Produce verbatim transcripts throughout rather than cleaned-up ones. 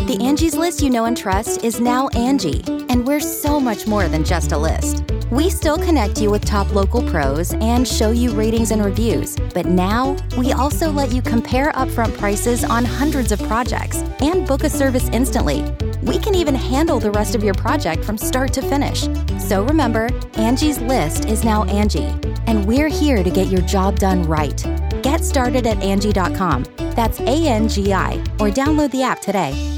The Angie's List you know and trust is now Angie, and we're so much more than just a list. We still connect you with top local pros and show you ratings and reviews, but now we also let you compare upfront prices on hundreds of projects and book a service instantly. We can even handle the rest of your project from start to finish. So remember, Angie's List is now Angie, and we're here to get your job done right. Get started at Angie dot com. That's A N G I, or download the app today.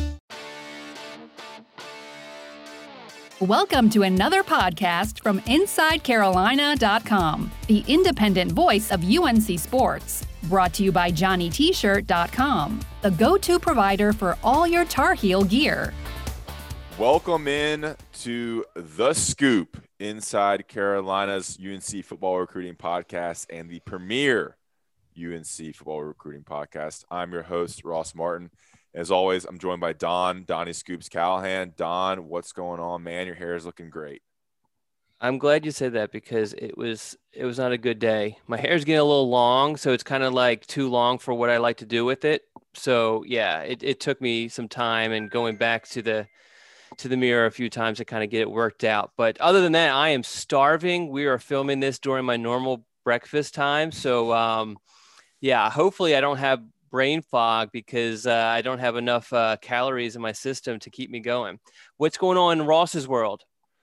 Welcome to another podcast from Inside Carolina dot com, the independent voice of U N C sports. Brought to you by Johnny T Shirt dot com, the go-to provider for all your Tar Heel gear. Welcome in to The Scoop, Inside Carolina's U N C football recruiting podcast and the premier U N C football recruiting podcast. I'm your host, Ross Martin. As always, I'm joined by Don, Donnie Scoops Callahan. Don, what's going on, man? Your hair is looking great. I'm glad you said that because it was it was not a good day. My hair's getting a little long, so it's kind of like too long for what I like to do with it. So yeah, it, it took me some time and going back to the to the mirror a few times to kind of get it worked out. But other than that, I am starving. We are filming this during my normal breakfast time. So um, yeah, hopefully I don't have brain fog because uh, I don't have enough uh, calories in my system to keep me going. What's going on in Ross's world?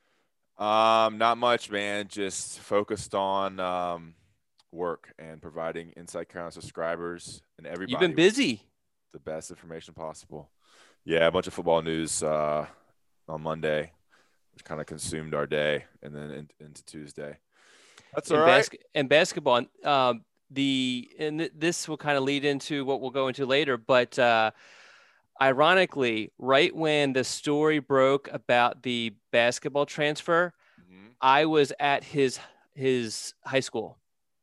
Um, not much, man. Just focused on um, work and providing Inside Carolina subscribers and everybody. You've been busy. The best information possible. Yeah, a bunch of football news uh, on Monday, which kind of consumed our day, and then in, into Tuesday. That's all and right. Bas- and basketball. Um, The and th- this will kind of lead into what we'll go into later, but uh, ironically, right when the story broke about the basketball transfer, mm-hmm. I was at his his high school.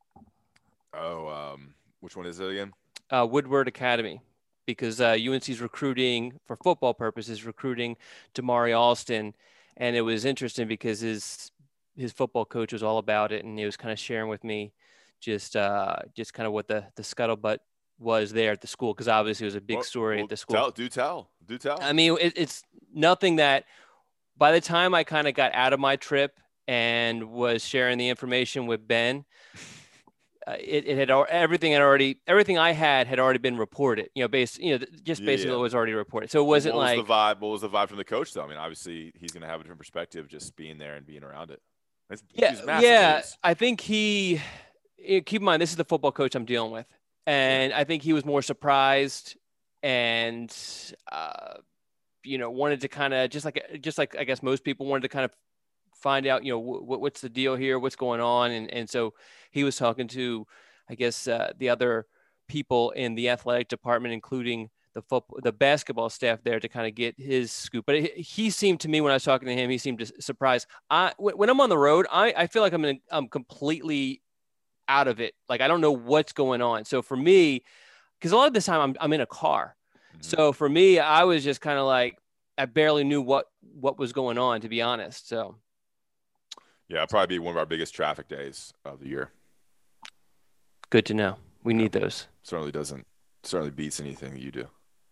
Oh, um, which one is it again? Uh, Woodward Academy, because uh, U N C's recruiting for football purposes, recruiting Damari Alston, and it was interesting because his his football coach was all about it, and he was kind of sharing with me just uh, just kind of what the, the scuttlebutt was there at the school, because obviously it was a big well, story well, at the school. Tell, do tell. Do tell. I mean, it, it's nothing that by the time I kind of got out of my trip and was sharing the information with Ben, uh, it, it had everything had already everything I had had already been reported. You know, based you know just basically yeah. it was already reported. So it wasn't what was like the vibe. What was the vibe from the coach though? I mean, obviously he's going to have a different perspective just being there and being around it. It's, yeah, it's massive yeah. news. I think he. Keep in mind, this is the football coach I'm dealing with. And I think he was more surprised and, uh, you know, wanted to kind of just like, just like, I guess most people wanted to kind of find out, you know, w- what's the deal here, what's going on. And, and so he was talking to, I guess, uh, the other people in the athletic department, including the football, the basketball staff there to kind of get his scoop. But it, he seemed to me when I was talking to him, he seemed surprised. I, when I'm on the road, I, I feel like I'm in, I'm completely out of it. Like, I don't know what's going on. So for me, because a lot of this time I'm, I'm in a car. Mm-hmm. So for me, I was just kind of like, I barely knew what, what was going on, to be honest. So. Yeah, it'll probably be one of our biggest traffic days of the year. Good to know. We yeah. need those. Certainly doesn't, certainly beats anything that you do.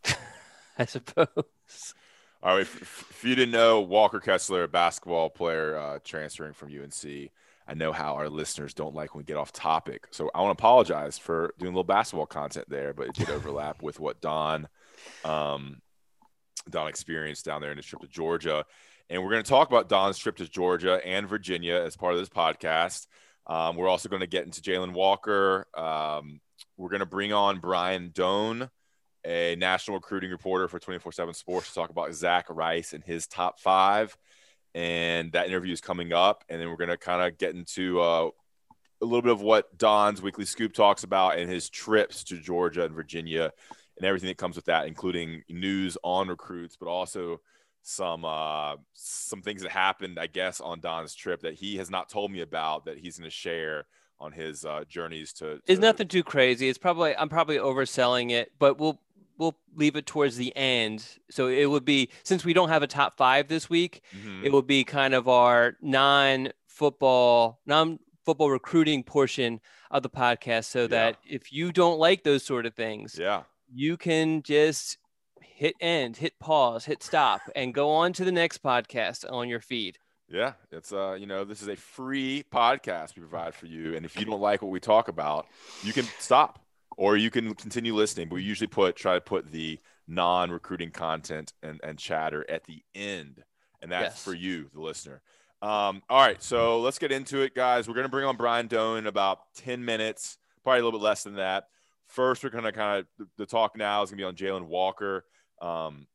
I suppose. All right. If, if you didn't know, Walker Kessler, a basketball player uh, transferring from U N C. I know how our listeners don't like when we get off topic. So I want to apologize for doing a little basketball content there, but it did overlap with what Don um, Don experienced down there in his trip to Georgia. And we're going to talk about Don's trip to Georgia and Virginia as part of this podcast. Um, we're also going to get into Jalen Walker. Um, we're going to bring on Brian Doan, a national recruiting reporter for twenty-four seven Sports, to talk about Zach Rice and his top five. And that interview is coming up. And then we're going to kind of get into uh, a little bit of what Don's Weekly Scoop talks about and his trips to Georgia and Virginia and everything that comes with that, including news on recruits, but also some uh, some things that happened, I guess, on Don's trip that he has not told me about that he's going to share on his uh, journeys to, to. It's nothing too crazy. It's probably I'm probably overselling it, but we'll we'll leave it towards the end. So it would be, since we don't have a top five this week, mm-hmm. it would be kind of our non-football, non-football recruiting portion of the podcast. So yeah. that if you don't like those sort of things, yeah, you can just hit end, hit pause, hit stop, and go on to the next podcast on your feed. Yeah, it's uh, you know, this is a free podcast we provide for you, and if you don't like what we talk about, you can stop or you can continue listening. But we usually put try to put the non-recruiting content and and chatter at the end, and that's Yes. for you, the listener. Um, all right, so let's get into it, guys. We're gonna bring on Brian Doan in about ten minutes, probably a little bit less than that. First, we're gonna kind of the talk now is gonna be on Jalen Walker. Um,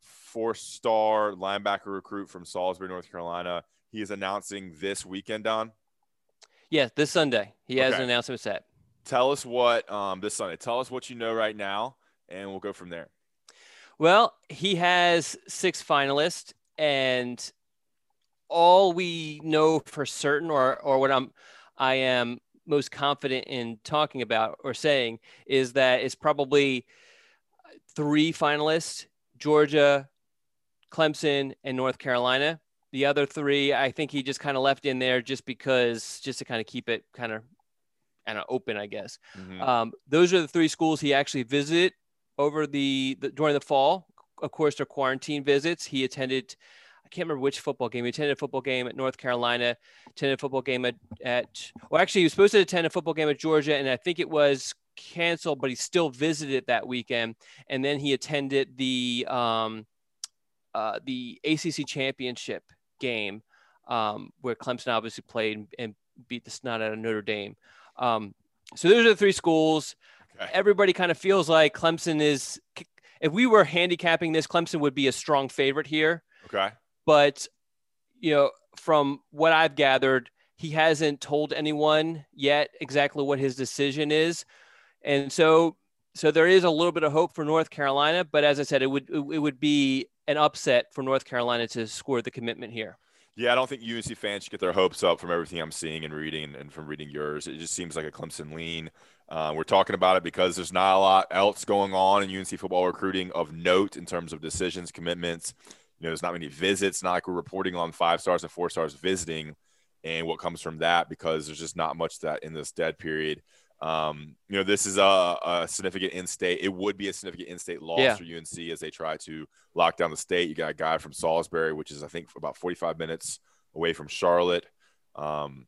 four-star linebacker recruit from Salisbury, North Carolina. He is announcing this weekend, Don. Yeah, this Sunday. He has Okay. an announcement set. Tell us what um, this Sunday. Tell us what you know right now, and we'll go from there. Well, he has six finalists, and all we know for certain, or or what I'm I am most confident in talking about or saying, is that it's probably three finalists: Georgia, Clemson, and North Carolina. The other three, I think he just kind of left in there just because, just to kind of keep it kind of, I don't know, open, I guess. Mhm. Um, those are the three schools he actually visited over the, the during the fall. Of course, their quarantine visits. He attended, I can't remember which football game. He attended a football game at North Carolina, attended a football game at, at well, actually, he was supposed to attend a football game at Georgia, and I think it was canceled, but he still visited that weekend. And then he attended the um, uh, the A C C championship game um, where Clemson obviously played and, and beat the snot out of Notre Dame. Um, so those are the three schools. Okay. Everybody kind of feels like Clemson is, if we were handicapping this, Clemson would be a strong favorite here. Okay. But, you know, from what I've gathered, he hasn't told anyone yet exactly what his decision is. And so, so there is a little bit of hope for North Carolina, but as I said, it would, it would be an upset for North Carolina to score the commitment here. Yeah, I don't think U N C fans should get their hopes up from everything I'm seeing and reading and, and from reading yours. It just seems like a Clemson lean. Uh, we're talking about it because there's not a lot else going on in U N C football recruiting of note in terms of decisions, commitments. You know, there's not many visits. Not like we're reporting on five stars and four stars visiting and what comes from that, because there's just not much that in this dead period. Um, you know, this is a, a significant in-state. It would be a significant in-state loss Yeah. for U N C as they try to lock down the state. You got a guy from Salisbury, which is, I think, about forty-five minutes away from Charlotte. Um,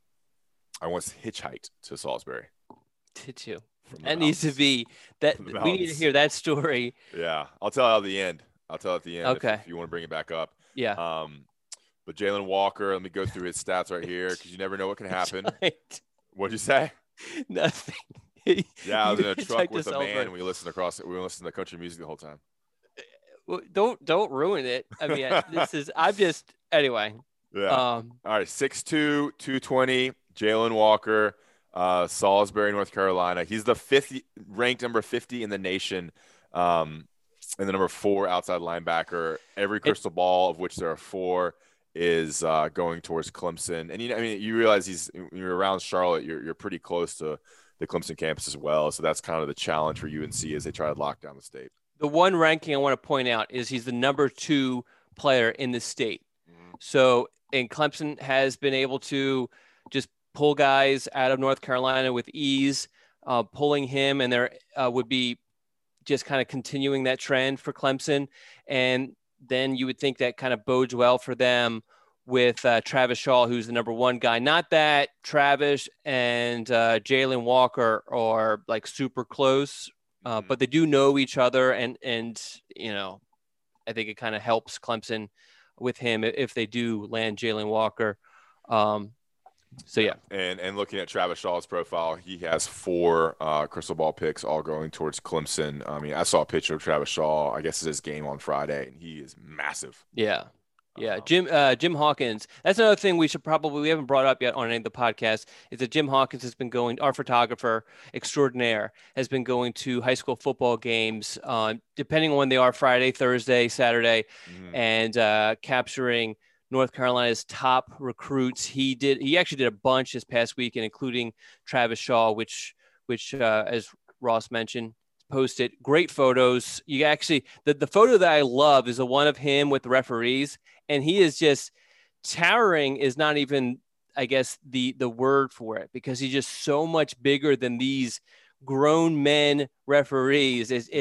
I once hitchhiked to Salisbury. Did you? from the That needs to mountains. be that From the we need to mountains. hear that story. Yeah, I'll tell you at the end. I'll tell you at the end if- Okay. if, you want to bring it back up. Yeah. Um, but Jalen Walker, let me go through his stats right here because you never know what can happen. Right. What'd you say? Nothing. Yeah, I was in a You truck hitchhiked with to a man. Salisbury. And we listened across. We listened to country music the whole time. Well, don't don't ruin it. I mean, I- this is. I'm just anyway. Yeah. Um. All right, six two, two twenty, Jalen Walker, uh, Salisbury, North Carolina. He's the fifth ranked number fifty in the nation, um, and the number four outside linebacker. Every crystal ball, of which there are four, is uh, going towards Clemson. And you know, I mean, you realize he's when you're around Charlotte, you're you're pretty close to the Clemson campus as well. So that's kind of the challenge for U N C as they try to lock down the state. The one ranking I want to point out is he's the number two player in the state. So, and Clemson has been able to just pull guys out of North Carolina with ease, uh, pulling him, and there uh, would be just kind of continuing that trend for Clemson. And then you would think that kind of bodes well for them with uh, Travis Shaw, who's the number one guy. Not that Travis and uh, Jalen Walker are like super close, uh, Mhm. but they do know each other. And, and you know, I think it kind of helps Clemson with him if they do land Jalen Walker. Um, so, yeah. And and looking at Travis Shaw's profile, he has four uh, crystal ball picks all going towards Clemson. I mean, I saw a picture of Travis Shaw, I guess it's his game on Friday, and he is massive. Yeah. Yeah. Um, Jim, uh, Jim Hawkins. That's another thing we should probably, we haven't brought up yet on any of the podcasts, is that Jim Hawkins has been going, our photographer extraordinaire, has been going to high school football games, uh, depending on when they are, Friday, Thursday, Saturday, mhm. and uh, capturing North Carolina's top recruits. He did, he actually did a bunch this past weekend, including Travis Shaw, which, which uh, as Ross mentioned, posted great photos. You actually, the, the photo that I love is the one of him with the referees, and he is just towering is not even, I guess, the, the word for it, because he's just so much bigger than these grown men referees. It's, it's,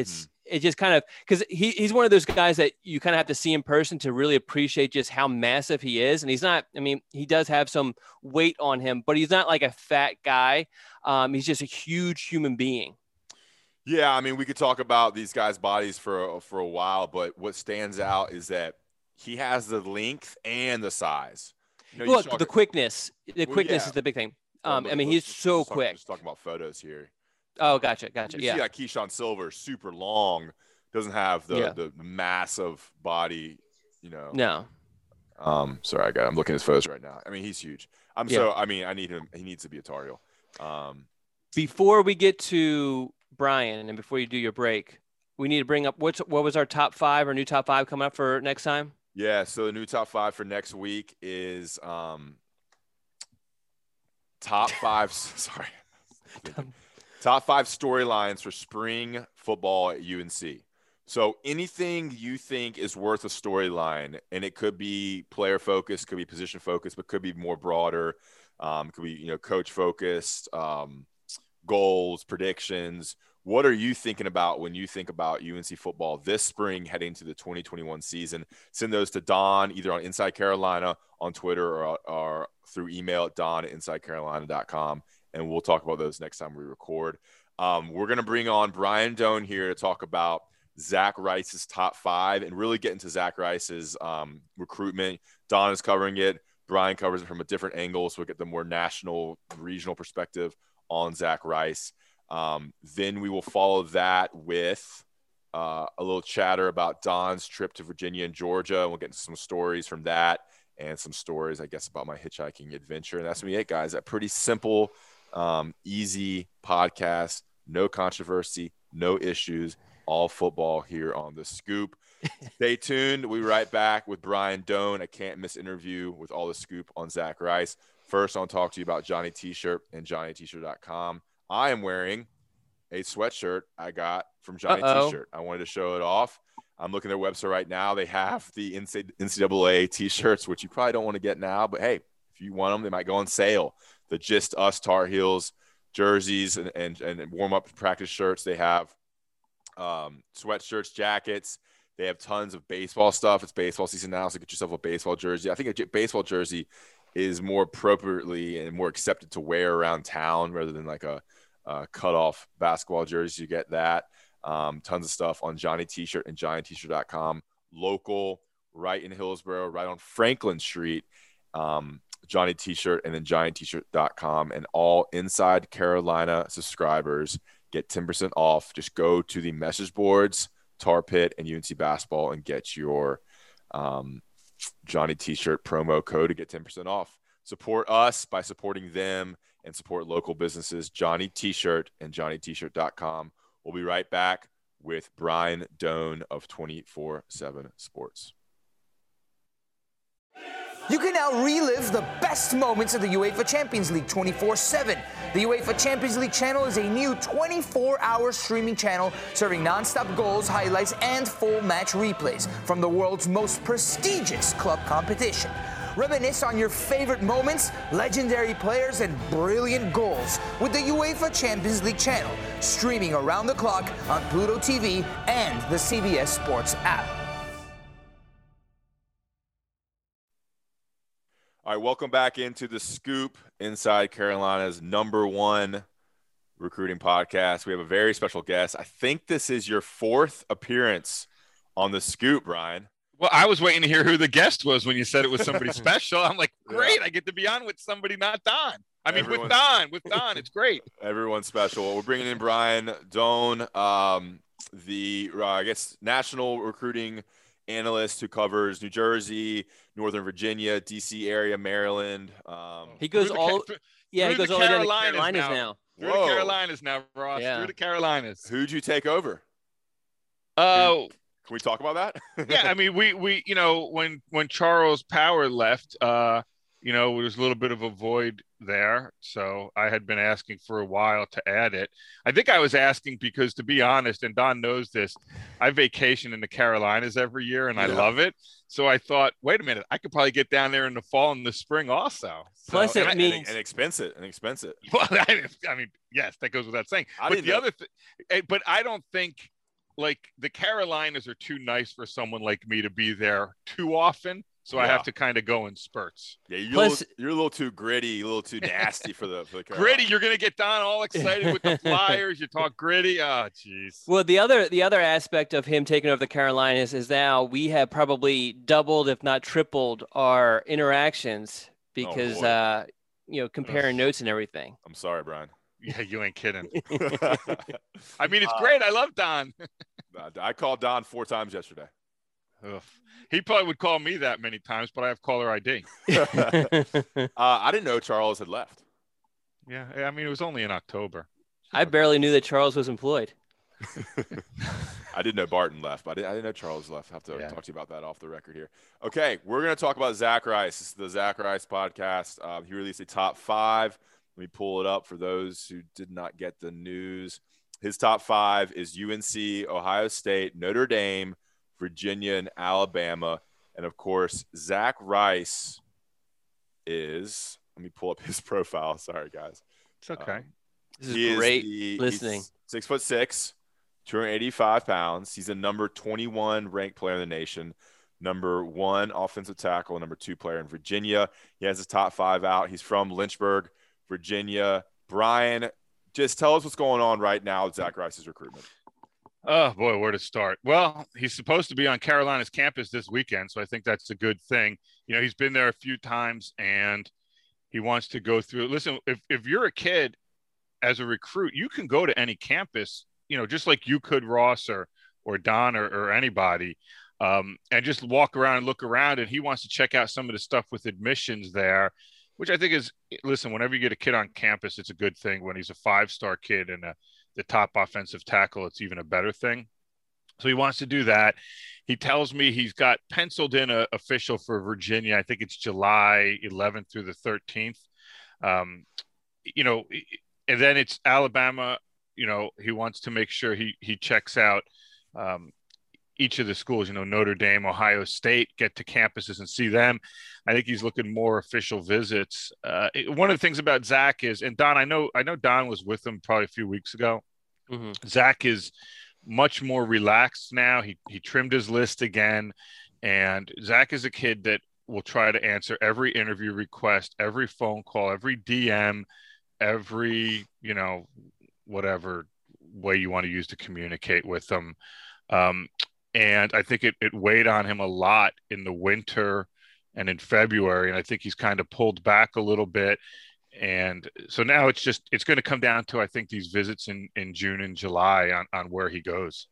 it just kind of, because he, he's one of those guys that you kind of have to see in person to really appreciate just how massive he is. And he's not, I mean, he does have some weight on him, but he's not like a fat guy. Um, he's just a huge human being. Yeah, I mean, we could talk about these guys' bodies for, for a while, but what stands out is that he has the length and the size. You know, Look, talk, the quickness, the well, quickness yeah. is the big thing. Well, Um, look, I mean, look, he's just, so just quick. Talk, just talking about photos here. Oh, gotcha, gotcha. You yeah. see, like Keyshawn Silver, super long, doesn't have the, Yeah. the massive body, you know. No. Um, sorry, I got. I'm looking at his photos right now. I mean, he's huge. I'm Yeah. so. I mean, I need him. He needs to be a Tar Heel. Um, Before we get to Brian, and before you do your break, we need to bring up what's what was our top five or new top five coming up for next time? yeah. So the new top five for next week is um, top five. Sorry. Top five storylines for spring football at U N C. So anything you think is worth a storyline, and it could be player focused, could be position focused, but could be more broader. Um, could be, you know, coach focused, um, goals, predictions. What are you thinking about when you think about U N C football this spring heading to the twenty twenty-one season? Send those to Don either on Inside Carolina on Twitter or, or through email at don at inside carolina dot com. And we'll talk about those next time we record. Um, we're going to bring on Brian Doan here to talk about Zach Rice's top five and really get into Zach Rice's um, recruitment. Don is covering it. Brian covers it from a different angle, so we'll get the more national, regional perspective on Zach Rice. Um, then we will follow that with uh, a little chatter about Don's trip to Virginia and Georgia. We'll get into some stories from that and some stories, I guess, about my hitchhiking adventure. And that's going to be it, guys. A pretty simple, um, easy podcast. No controversy, no issues, all football here on The Scoop. Stay tuned. We'll be right back with Brian Doan. I can't miss interview with all the scoop on Zach Rice. First, I'll talk to you about Johnny T-Shirt and johnny t shirt dot com. I am wearing a sweatshirt I got from Johnny Uh-oh. T-Shirt. I wanted to show it off. I'm looking at their website right now. They have the N C double A T-shirts, which you probably don't want to get now, but hey, if you want them, they might go on sale. The Just Us Tar Heels jerseys and, and, and warm-up practice shirts. They have um, sweatshirts, jackets. They have tons of baseball stuff. It's baseball season now, so get yourself a baseball jersey. I think a baseball jersey is more appropriately and more accepted to wear around town rather than like a, a cut-off basketball jersey. You get that. Um, tons of stuff on Johnny T-Shirt and johnny t shirt dot com. Local, right in Hillsborough, right on Franklin Street. Um, Johnny T-Shirt and then johnny t shirt dot com. And all Inside Carolina subscribers get ten percent off. Just go to the message boards, Tar Pit and U N C Basketball, and get your um, Johnny T-Shirt promo code to get ten percent off. Support us by supporting them and support local businesses. Johnny T-Shirt and johnny t shirt dot com. We'll be right back with Brian Doan of twenty-four seven Sports. You can now relive the best moments of the UEFA Champions League twenty-four seven. The UEFA Champions League channel is a new twenty-four hour streaming channel serving non-stop goals, highlights, and full match replays from the world's most prestigious club competition. Reminisce on your favorite moments, legendary players, and brilliant goals with the UEFA Champions League channel, streaming around the clock on Pluto T V and the C B S Sports app. All right, welcome back into The Scoop, Inside Carolina's number one recruiting podcast. We have a very special guest. I think this is your fourth appearance on The Scoop, Brian. Well, I was waiting to hear who the guest was when you said it was somebody special. I'm like, great, Yeah. I get to be on with somebody not Don. I mean, Everyone's- with Don, with Don, it's great. Everyone's special. We're bringing in Brian Doan, um, the, uh, I guess, national recruiting analyst who covers New Jersey, Northern Virginia, D C area, Maryland. Um, He goes Through the all, Ca- yeah, he through goes the all the way down to Carolinas Carolinas now. now. Through Whoa. the Carolinas now, Ross. Yeah. Through the Carolinas. who'd you take over? Oh, Can we talk about that? yeah. I mean, we we you know when when Charles Power left, uh, you know, there was a little bit of a void there. So I had been asking for a while to add it. I think I was asking because, to be honest, and Don knows this, I vacation in the Carolinas every year, and I Yeah. love it. So I thought, wait a minute, I could probably get down there in the fall and the spring also. So, Plus and it I- and, means- and expensive, and expensive. Well, I, I mean, yes, that goes without saying. I but didn't the know. other, th- eh, but I don't think, like the Carolinas are too nice for someone like me to be there too often. So Yeah. I have to kind of go in spurts. Yeah, you're, Plus- a little, you're a little too gritty, a little too nasty for the, for the Gritty, Carolinas. you're going to get Don all excited with the Flyers. You talk gritty. Oh, jeez. Well, the other the other aspect of him taking over the Carolinas is now we have probably doubled, if not tripled, our interactions because boy. uh, you know comparing Ugh. notes and everything. I'm sorry, Brian. Yeah, you ain't kidding. Uh, I mean, it's great. I love Don. I called Don four times yesterday. Ugh. He probably would call me that many times, but I have caller I D. uh, I didn't know Charles had left. Yeah, I mean, it was only in October. I barely knew that Charles was employed. I didn't know Barton left, but I didn't, I didn't know Charles left. I have to Yeah. talk to you about that off the record here. Okay, we're going to talk about Zach Rice. This is the Zach Rice podcast. Um, he released a top five. Let me pull it up for those who did not get the news. His top five is U N C, Ohio State, Notre Dame, Virginia, and Alabama. And, of course, Zach Rice is – let me pull up his profile. Sorry, guys. It's okay. Um, This is he great the- listening. he's six foot six, two hundred eighty-five pounds. He's a number twenty-one ranked player in the nation, number one offensive tackle, number two player in Virginia. He has his top five out. He's from Lynchburg, Virginia. Brian, just tell us what's going on right now with Zach Rice's recruitment. Oh, boy, where to start? Well, he's supposed to be on Carolina's campus this weekend, so I think that's a good thing. You know, he's been there a few times, and he wants to go through it. Listen, if, if you're a kid as a recruit, you can go to any campus, you know, just like you could Ross or, or Don or, or anybody, um, and just walk around and look around. And he wants to check out some of the stuff with admissions there, which I think is, listen, whenever you get a kid on campus, it's a good thing. When he's a five-star kid and a, the top offensive tackle, it's even a better thing. So he wants to do that. He tells me he's got penciled in a official for Virginia. I think it's July eleventh through the thirteenth. Um, you know, and then it's Alabama. You know, he wants to make sure he he checks out um, each of the schools. You know, Notre Dame, Ohio State, get to campuses and see them. I think he's looking more official visits. Uh, one of the things about Zach is, and Don, I know, I know Don was with him probably a few weeks ago. Mm-hmm. Zach is much more relaxed now. He he trimmed his list again, and Zach is a kid that will try to answer every interview request, every phone call, every D M, every, you know, whatever way you want to use to communicate with them. Um, and I think it, it weighed on him a lot in the winter and in February. And I think he's kind of pulled back a little bit. And so now it's just, it's going to come down to, I think, these visits in, in June and July on, on where he goes.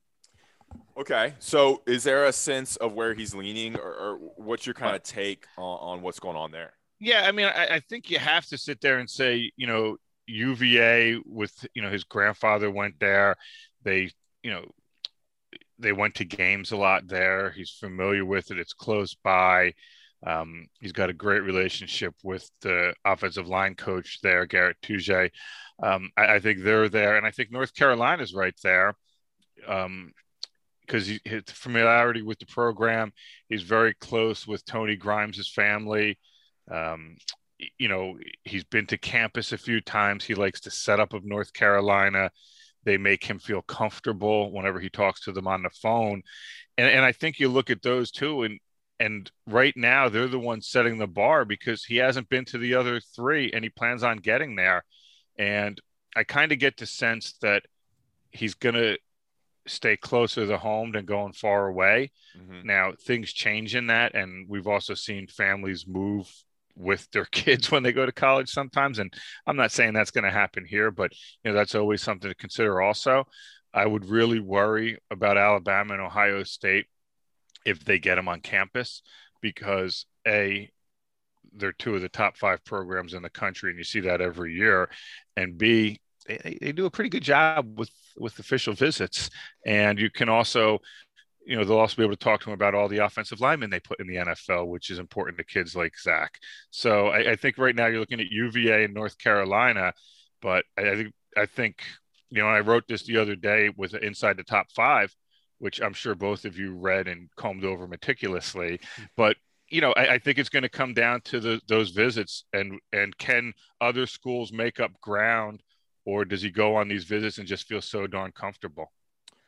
Okay. So is there a sense of where he's leaning, or, or what's your kind of take on, on what's going on there? Yeah. I mean, I, I think you have to sit there and say, you know, U V A with, you know, his grandfather went there. They, you know, they went to games a lot there. He's familiar with it. It's close by. Um, he's got a great relationship with the offensive line coach there, Garrett Touche. Um, I, I think they're there. And I think North Carolina's right there. Um, because he, his familiarity with the program, he's very close with Tony Grimes' family. Um, you know, he's been to campus a few times. He likes the setup of North Carolina. They make him feel comfortable whenever he talks to them on the phone. And, and I think you look at those two, and, and right now they're the ones setting the bar, because he hasn't been to the other three and he plans on getting there. And I kind of get the sense that he's going to stay closer to home than going far away. Mm-hmm. Now, things change in that. And we've also seen families move with their kids when they go to college sometimes. And I'm not saying that's going to happen here, but you know, that's always something to consider. Also, I would really worry about Alabama and Ohio State if they get them on campus, because A, they're two of the top five programs in the country, and you see that every year. And B, they, they do a pretty good job with, with official visits. And you can also, you know, they'll also be able to talk to them about all the offensive linemen they put in the N F L, which is important to kids like Zach. So I, I think right now you're looking at U V A and North Carolina, but I, I think, I think, you know, I wrote this the other day with inside the top five, which I'm sure both of you read and combed over meticulously, but you know, I, I think it's going to come down to the, those visits, and, and can other schools make up ground, or does he go on these visits and just feel so darn comfortable?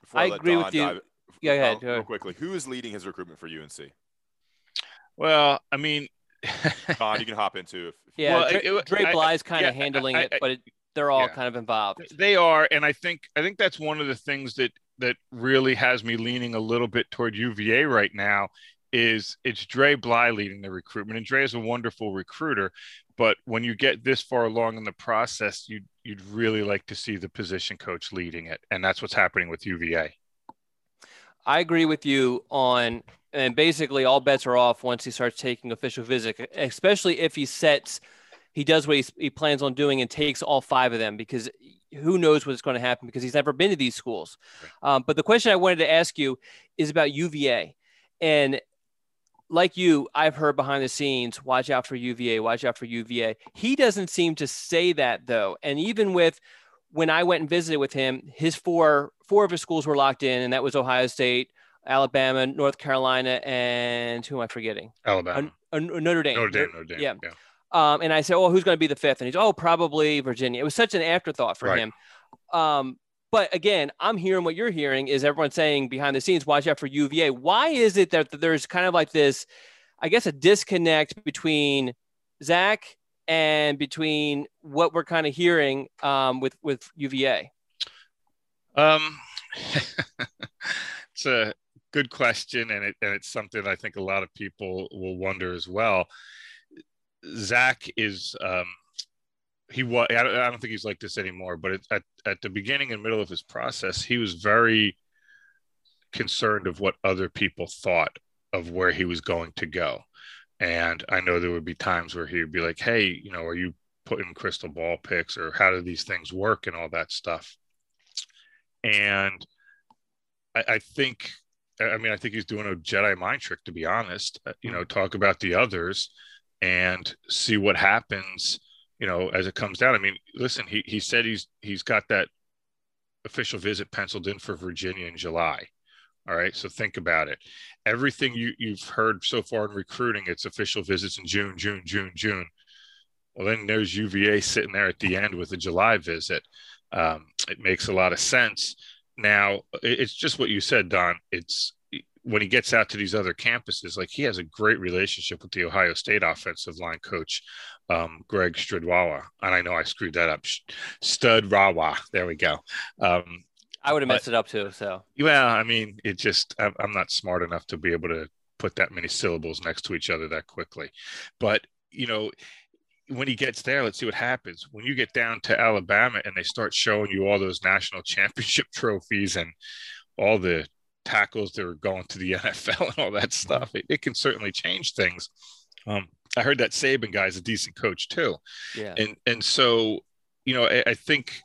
before I, I let agree Don with you. dive, Yeah, go ahead, uh, go real ahead. quickly, who is leading his recruitment for U N C? Well, I mean, Don, you can hop into if, if Yeah, well, Dre, it- Dre I- Bly's kind yeah, of handling I- it, I- but it, they're all yeah. kind of involved. They are, and I think I think that's one of the things that that really has me leaning a little bit toward U V A right now. Is it's Dre Bly leading the recruitment, and Dre is a wonderful recruiter. But when you get this far along in the process, you you'd really like to see the position coach leading it, and that's what's happening with U V A. I agree with you on, and basically all bets are off once he starts taking official visit, especially if he sets, he does what he, he plans on doing and takes all five of them, because who knows what's going to happen because he's never been to these schools. Right. Um, but the question I wanted to ask you is about U V A. And like you, I've heard behind the scenes, watch out for U V A, watch out for U V A. He doesn't seem to say that though. And even with, when I went and visited with him, his four, four of his schools were locked in, and that was Ohio State, Alabama, North Carolina, and who am I forgetting? Alabama. Uh, uh, Notre Dame. Notre Dame, Notre Dame. Yeah. yeah. Um, and I said, oh, who's going to be the fifth? And he's, oh, probably Virginia. It was such an afterthought for right. him. Um, but again, I'm hearing what you're hearing is everyone saying behind the scenes, watch out for U V A. Why is it that there's kind of like this, I guess, a disconnect between Zach and between what we're kind of hearing um, with, with U V A? Um, it's a good question, and it and it's something I think a lot of people will wonder as well. Zach is um, he was I don't, I don't think he's like this anymore, but it, at at the beginning and middle of his process, he was very concerned of what other people thought of where he was going to go. And I know there would be times where he would be like, hey, you know, are you putting crystal ball picks, or how do these things work and all that stuff? And I, I think, I mean, I think he's doing a Jedi mind trick, to be honest. You know, talk about the others and see what happens, you know, as it comes down. I mean, listen, he he said he's he's got that official visit penciled in for Virginia in July. All right, so think about it. Everything you, you've heard so far in recruiting, it's official visits in June, June, June, June. Well, then there's U V A sitting there at the end with a July visit. Um, it makes a lot of sense. Now, it's just what you said, Don. It's when he gets out to these other campuses, like he has a great relationship with the Ohio State offensive line coach, um, Greg Stradwawa. And I know I screwed that up. Studrawa. There we go. Um, I would have messed but, it up too. So, well, I mean, it just, I'm, I'm not smart enough to be able to put that many syllables next to each other that quickly. But, you know, when he gets there, let's see what happens. When you get down to Alabama and they start showing you all those national championship trophies and all the tackles that are going to the N F L and all that stuff, it, it can certainly change things. Um, I heard that Saban guy is a decent coach too. Yeah. And, and so, you know, I, I think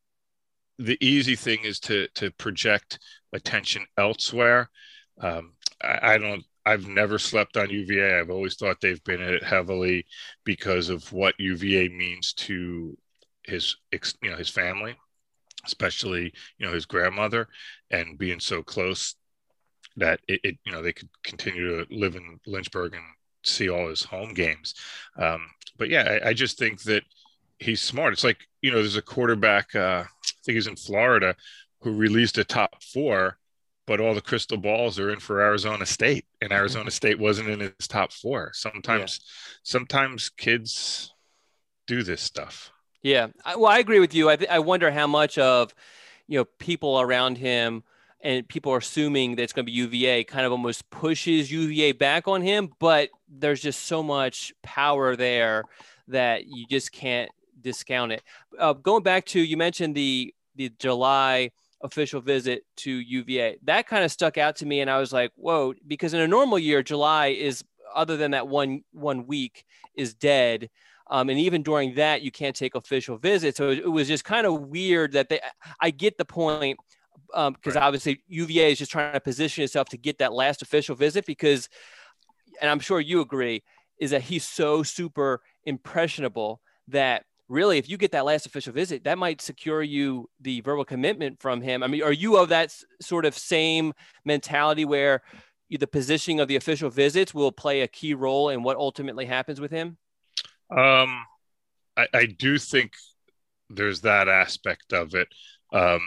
the easy thing is to, to project attention elsewhere. Um, I, I don't, I've never slept on U V A. I've always thought they've been in it heavily because of what U V A means to his, you know, his family, especially, you know, his grandmother, and being so close that it, it you know, they could continue to live in Lynchburg and see all his home games. Um, but yeah, I, I just think that he's smart. It's like, you know, there's a quarterback, uh, I think he's in Florida, who released a top four, but all the crystal balls are in for Arizona State, and Arizona State wasn't in his top four. Sometimes, yeah. sometimes kids do this stuff. Yeah. I, well, I agree with you. I, th- I wonder how much of, you know, people around him and people are assuming that it's going to be U V A kind of almost pushes U V A back on him, but there's just so much power there that you just can't discount it. Uh, going back to, you mentioned the, the July official visit to U V A. That kind of stuck out to me, and I was like, whoa, because in a normal year, July is, other than that one one week, is dead. Um, and even during that, you can't take official visits. So it, it was just kind of weird that they, I get the point, um, because right. obviously U V A is just trying to position itself to get that last official visit because, and I'm sure you agree, is that he's so super impressionable that really, if you get that last official visit, that might secure you the verbal commitment from him. I mean, are you of that sort of same mentality where the positioning of the official visits will play a key role in what ultimately happens with him? Um, I, I do think there's that aspect of it. Um,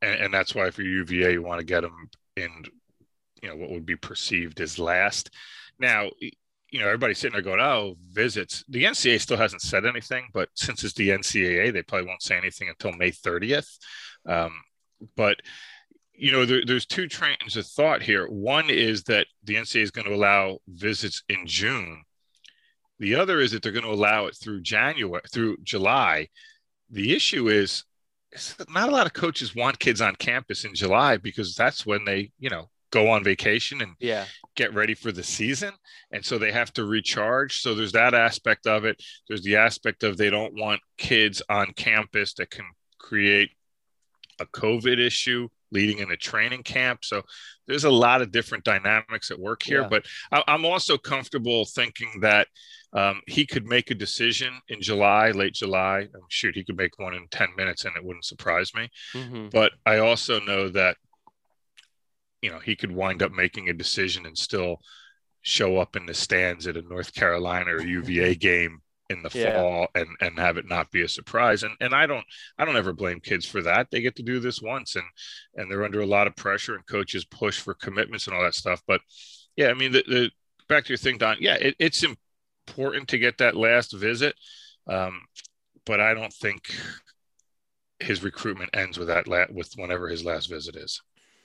and, and that's why for U V A, you want to get them in, you know, what would be perceived as last. Now, you know, everybody's sitting there going, oh, visits. The N C A A still hasn't said anything, but since it's the N C A A, they probably won't say anything until May thirtieth. Um, but, you know, there, there's two trains of thought here. One is that the N C A A is going to allow visits in June. The other is that they're going to allow it through January, through July. The issue is not a lot of coaches want kids on campus in July because that's when they, you know, go on vacation and yeah. get ready for the season. And so they have to recharge. So there's that aspect of it. There's the aspect of they don't want kids on campus that can create a COVID issue leading into training camp. So there's a lot of different dynamics at work here, yeah. but I, I'm also comfortable thinking that um, he could make a decision in July, late July. Oh, shoot, he could make one in ten minutes and it wouldn't surprise me. Mm-hmm. But I also know that, you know, he could wind up making a decision and still show up in the stands at a North Carolina or U V A game in the yeah. fall and, and have it not be a surprise. And and I don't, I don't ever blame kids for that. They get to do this once and, and they're under a lot of pressure and coaches push for commitments and all that stuff. But yeah, I mean, the, the back to your thing, Don, yeah, it, it's important to get that last visit. Um, but I don't think his recruitment ends with that, la- with whenever his last visit is.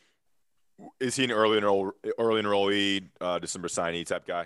Is he an early enroll, early enrollee, uh, December signee type guy?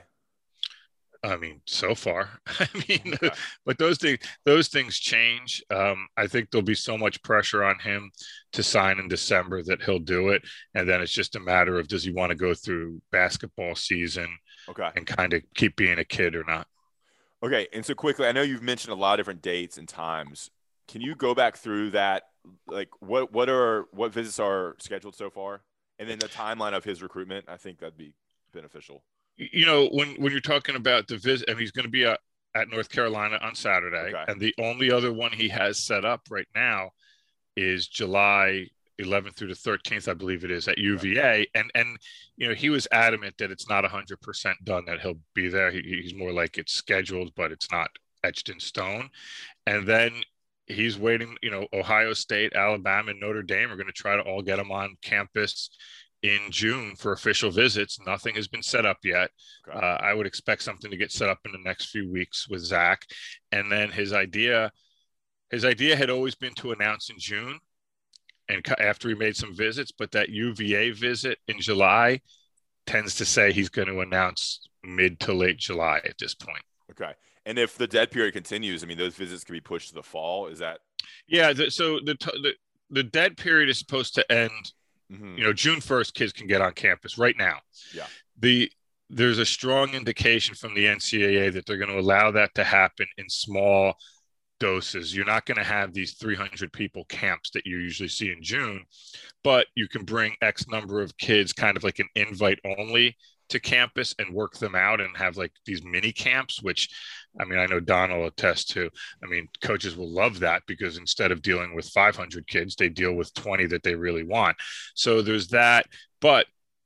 I mean, so far, I mean, Okay. but those things, those things change. Um, I think there'll be so much pressure on him to sign in December that he'll do it. And then it's just a matter of, does he want to go through basketball season Okay. and kind of keep being a kid or not? Okay. And so quickly, I know you've mentioned a lot of different dates and times. Can you go back through that? Like what, what are, what visits are scheduled so far? And then the timeline of his recruitment, I think that'd be beneficial. You know, when, when you're talking about the visit, and he's going to be at, at North Carolina on Saturday. Okay. And the only other one he has set up right now is July eleventh through the thirteenth, I believe it is, at U V A. And, and you know, he was adamant that it's not one hundred percent done, that he'll be there. He, he's more like it's scheduled, but it's not etched in stone. And then he's waiting, you know, Ohio State, Alabama, and Notre Dame are going to try to all get him on campus in June for official visits. Nothing has been set up yet. Okay. Uh, I would expect something to get set up in the next few weeks with Zach. And then his idea, his idea had always been to announce in June and after he made some visits, but that U V A visit in July tends to say he's going to announce mid to late July at this point. Okay. And if the dead period continues, I mean, those visits can be pushed to the fall. Is that? Yeah. The, so the, the, the dead period is supposed to end, Mm-hmm. you know, June first, kids can get on campus right now. Yeah. The, there's a strong indication from the N C A A that they're going to allow that to happen in small doses. You're not going to have these three hundred people camps that you usually see in June, but you can bring X number of kids kind of like an invite only to campus and work them out and have like these mini camps, which, I mean, I know Don will attest to. I mean, coaches will love that because instead of dealing with five hundred kids, they deal with twenty that they really want. So there's that. But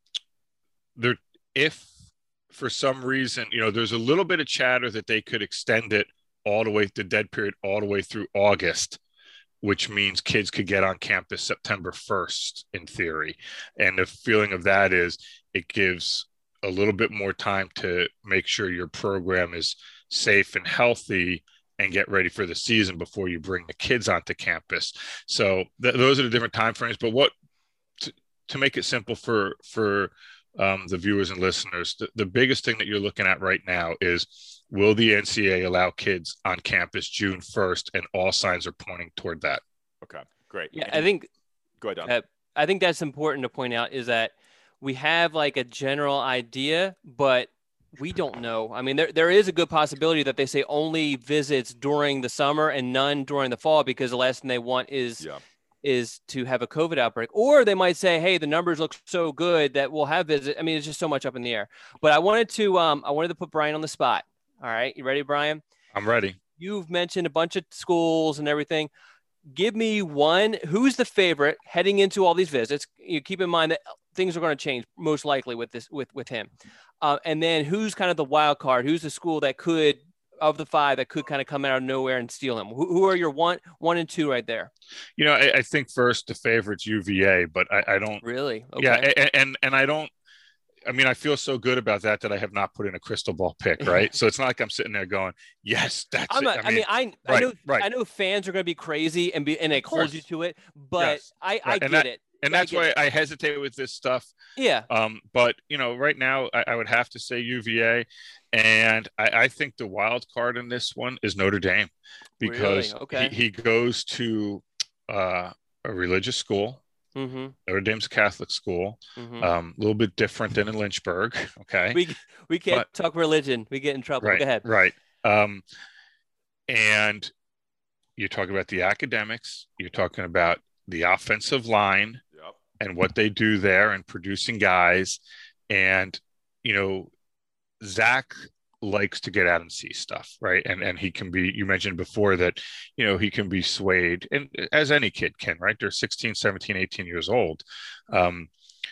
there, if for some reason, you know, there's a little bit of chatter that they could extend it all the way, the dead period, all the way through August, which means kids could get on campus September first in theory. And the feeling of that is it gives a little bit more time to make sure your program is safe and healthy and get ready for the season before you bring the kids onto campus. So th- those are the different timeframes. But what to, to make it simple for for um, the viewers and listeners, the, the biggest thing that you're looking at right now is, will the N C A A allow kids on campus June first? And all signs are pointing toward that. Okay, great. Yeah, And- I think Go ahead, Don. uh, I think that's important to point out is that we have like a general idea, but we don't know. I mean, there there is a good possibility that they say only visits during the summer and none during the fall because the last thing they want is yeah. is to have a COVID outbreak. Or they might say, hey, the numbers look so good that we'll have visit. I mean, it's just so much up in the air. But I wanted to um I wanted to put Brian on the spot. All right, you ready, Brian? I'm ready. You've mentioned a bunch of schools and everything. Give me one. Who's the favorite heading into all these visits? You keep in mind that things are going to change most likely with this with with him. Uh, and then who's kind of the wild card? Who's the school that could of the five that could kind of come out of nowhere and steal him? Who, who are your one, one and two right there? You know, I, I think first the favorite's U V A, but I, I don't really. Okay. Yeah, and, and and I don't. I mean, I feel so good about that that I have not put in a crystal ball pick, right? So it's not like I'm sitting there going, "Yes, that's I'm not, it." I mean, I, mean, I, right, I know, right. I know fans are going to be crazy and be and they hold you to it, but yes. I, right. I get that, it, and that's I why it. I hesitate with this stuff. Yeah. Um, but you know, right now I, I would have to say U V A, and I, I think the wild card in this one is Notre Dame, because really? Okay. he, he goes to uh, a religious school. Mm-hmm. Notre Dame's a Catholic school, mm-hmm. um, a little bit different than in Lynchburg. Okay, we we can't but, talk religion; we get in trouble. Right, Go ahead. Right, um, and you're talking about the academics. You're talking about the offensive line yep. and what they do there and producing guys, and you know, Zach likes to get out and see stuff, right? And and he can be, you mentioned before that, you know, he can be swayed, and as any kid can, right? They're sixteen, seventeen, eighteen years old. Um,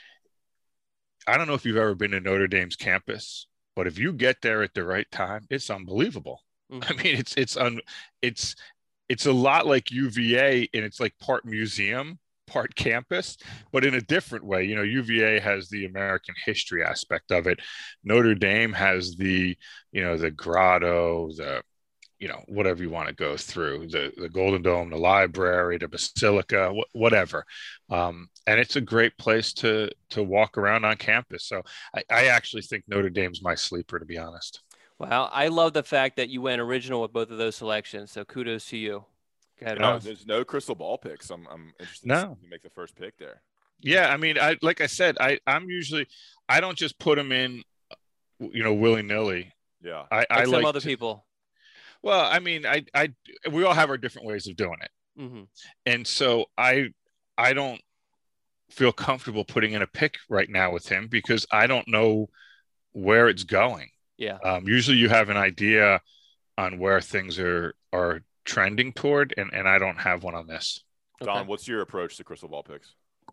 I don't know if you've ever been to Notre Dame's campus, but if you get there at the right time, it's unbelievable. Mm-hmm. I mean, it's it's un, it's it's a lot like U V A, and it's like part museum, part campus, but in a different way. You know, U V A has the American history aspect of it. Notre Dame has the, you know, the grotto, the, you know, whatever you want to go through, the, the Golden Dome, the library, the Basilica, wh- whatever. Um, and it's a great place to, to walk around on campus. So I, I actually think Notre Dame's my sleeper, to be honest. Well, I love the fact that you went original with both of those selections. So kudos to you. You know, there's no crystal ball picks. I'm, I'm interested no. to make the first pick there. Yeah, I mean, I like I said, I, I'm usually, I don't just put them in, you know, willy nilly. Yeah, I, like I some like other to, people. Well, I mean, I, I, we all have our different ways of doing it, mm-hmm. and so I, I don't feel comfortable putting in a pick right now with him because I don't know where it's going. Yeah. Um, usually, you have an idea on where things are are. trending toward, and, and I don't have one on this. Don, okay. What's your approach to crystal ball picks?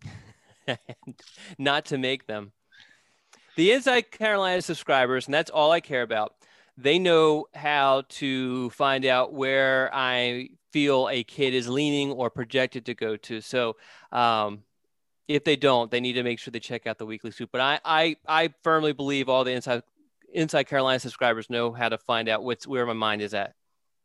Not to make them. The Inside Carolina subscribers, and that's all I care about, they know how to find out where I feel a kid is leaning or projected to go to. So um, if they don't, they need to make sure they check out the Weekly Soup. But I, I, I firmly believe all the Inside Inside Carolina subscribers know how to find out what's where my mind is at.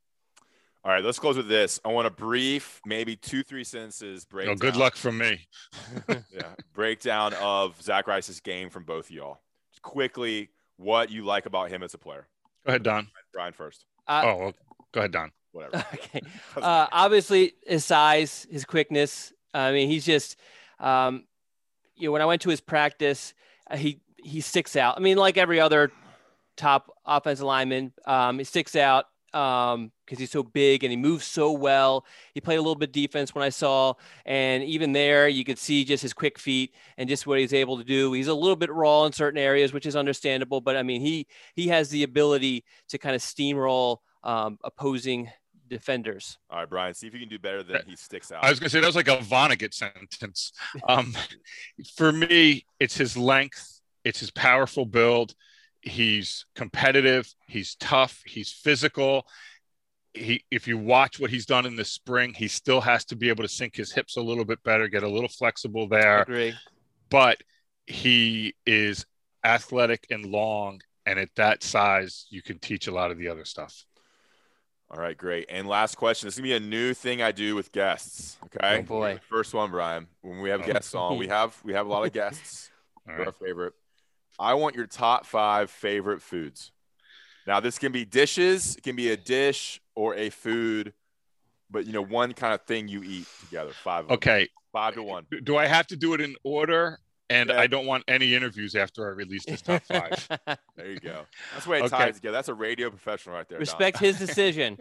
All right, let's close with this. I want a brief, maybe two, three sentences breakdown. Oh, good luck from me. yeah, breakdown of Zach Rice's game from both of y'all. Just quickly, what you like about him as a player. Go ahead, Don. Brian first. Uh, oh, well, go ahead, Don. Whatever. Okay. Uh, obviously, his size, his quickness. I mean, he's just, um, you know, when I went to his practice, uh, he he sticks out. I mean, like every other top offensive lineman, um, he sticks out. Um, because he's so big and he moves so well. He played a little bit defense when I saw, and even there you could see just his quick feet and just what he's able to do. He's a little bit raw in certain areas, which is understandable, but I mean, he, he has the ability to kind of steamroll um, opposing defenders. All right, Brian, see if you can do better than he sticks out. I was going to say, that was like a Vonnegut sentence. Um, for me, it's his length. It's his powerful build. He's competitive. He's tough. He's physical. He, if you watch what he's done in the spring, he still has to be able to sink his hips a little bit better, get a little flexible there. I agree. But he is athletic and long, and at that size, you can teach a lot of the other stuff. All right, great. And last question. This is going to be a new thing I do with guests, okay? Oh, boy. First one, Brian. When we have guests on, we have we have a lot of guests. All right. Our favorite. I want your top five favorite foods. Now, this can be dishes, it can be a dish or a food, but, you know, one kind of thing you eat together. Five of them. Okay. Five to one. Do I have to do it in order? And Yeah. I don't want any interviews after I release this top five. There you go. That's the way it Okay. ties together. That's a radio professional right there. Don. Respect his decision.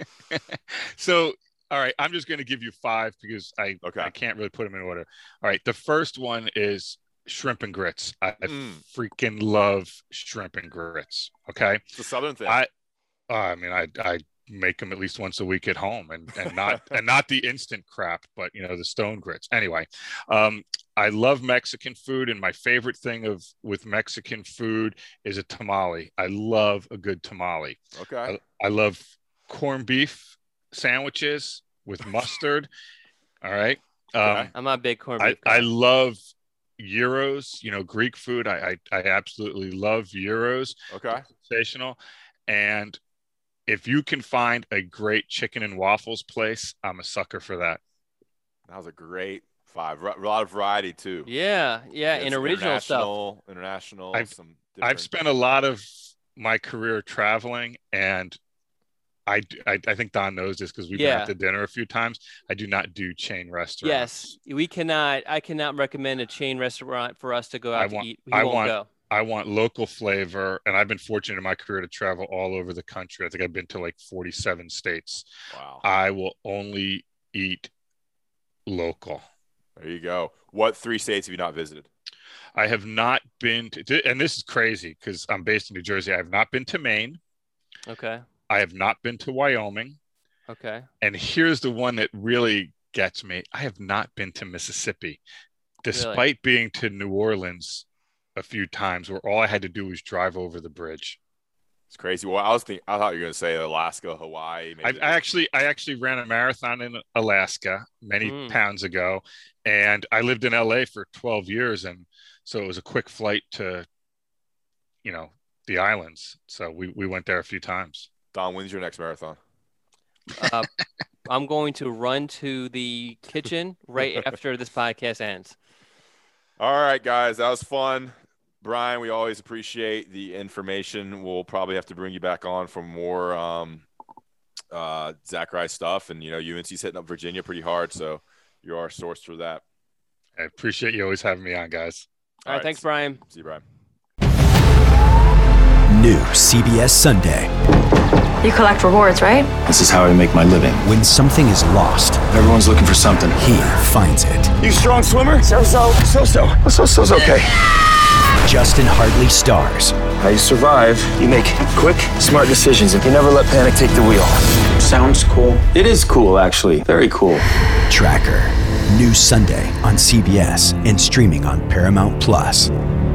So, all right, I'm just going to give you five because I, Okay. I can't really put them in order. All right. The first one is shrimp and grits. I, I Mm. freaking love shrimp and grits. Okay. It's a Southern thing. I, uh, I mean, I, I make them at least once a week at home, and, and not, and not the instant crap, but you know, the stone grits. Anyway, um, I love Mexican food, and my favorite thing of with Mexican food is a tamale. I love a good tamale. Okay. I, I love corned beef sandwiches with mustard. All right. Okay. Um, I'm not a big corned I, beef guy. I love gyros, you know, Greek food. I, I, I absolutely love gyros. Okay. Sensational. And if you can find a great chicken and waffles place, I'm a sucker for that. That was a great five. A lot of variety too. Yeah, yeah, and some original stuff. international, international. I've- some I've different- spent a lot of my career traveling, and I, I, I think Don knows this because we've Yeah. been out to dinner a few times. I do not do chain restaurants. Yes, we cannot. I cannot recommend a chain restaurant for us to go out I to want- eat. We I won't want- go. I want local flavor, and I've been fortunate in my career to travel all over the country. I think I've been to like forty-seven states. Wow. I will only eat local. There you go. What three states have you not visited? I have not been to, and this is crazy because I'm based in New Jersey. I have not been to Maine. Okay. I have not been to Wyoming. Okay. And here's the one that really gets me. I have not been to Mississippi, despite Really? being to New Orleans a few times where all I had to do was drive over the bridge. It's crazy. Well, I was thinking, I thought you were going to say Alaska, Hawaii. I, Maybe I actually, I actually ran a marathon in Alaska many Mm. pounds ago, and I lived in L A for twelve years, and so it was a quick flight to, you know, the islands. So we we went there a few times. Don, when's your next marathon? Uh, I'm going to run to the kitchen right after this podcast ends. All right, guys, that was fun. Brian, we always appreciate the information. We'll probably have to bring you back on for more um, uh, Zachary stuff. And, you know, U N C's hitting up Virginia pretty hard, so you're our source for that. I appreciate you always having me on, guys. All right, right. thanks, Brian. See you, Brian. New C B S Sunday. You collect rewards, right? This is how I make my living. When something is lost, Everyone's looking for something. he finds it. You strong swimmer? So-so. So-so. So-so's okay. Justin Hartley stars. How you survive, you make quick, smart decisions, and you never let panic take the wheel. Sounds cool. It is cool, actually. Very cool. Tracker. New Sunday on C B S and streaming on Paramount Plus.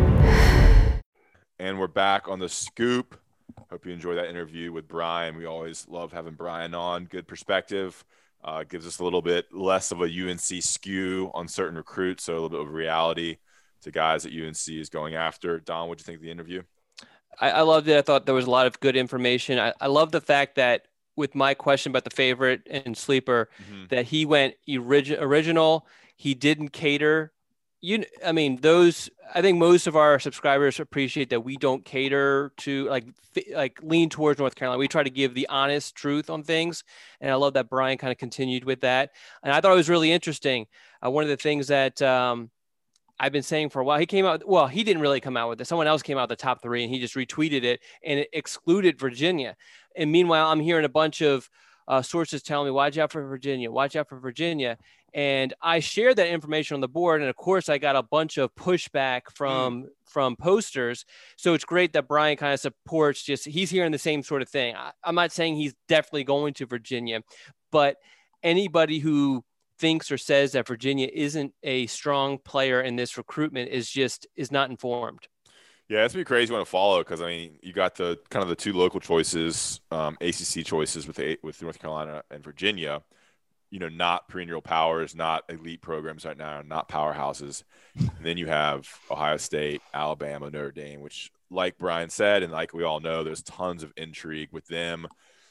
And we're back on the scoop. Hope you enjoyed that interview with Brian. We always love having Brian on. Good perspective. Uh, gives us a little bit less of a U N C skew on certain recruits, so a little bit of reality to guys that U N C is going after. Don, what do you think of the interview? I, I loved it. I thought there was a lot of good information. I, I love the fact that with my question about the favorite and sleeper, Mm-hmm. that he went origi- original. He didn't cater. You, I mean, those. I think most of our subscribers appreciate that we don't cater to like th- like lean towards North Carolina. We try to give the honest truth on things, and I love that Brian kind of continued with that. And I thought it was really interesting. Uh, one of the things that um, I've been saying for a while, he came out. Well, he didn't really come out with it. Someone else came out with the top three, and he just retweeted it, and it excluded Virginia. And meanwhile, I'm hearing a bunch of uh, sources telling me, "Watch out for Virginia. Watch out for Virginia." And I shared that information on the board. And of course, I got a bunch of pushback from, mm. from posters. So it's great that Brian kind of supports just, he's hearing the same sort of thing. I, I'm not saying he's definitely going to Virginia, but anybody who thinks or says that Virginia isn't a strong player in this recruitment is just, is not informed. Yeah, it's be crazy one to follow because I mean you got the kind of the two local choices, um, A C C choices with with North Carolina and Virginia. You know, not perennial powers, not elite programs right now, not powerhouses. And then you have Ohio State, Alabama, Notre Dame, which, like Brian said, and like we all know, there's tons of intrigue with them.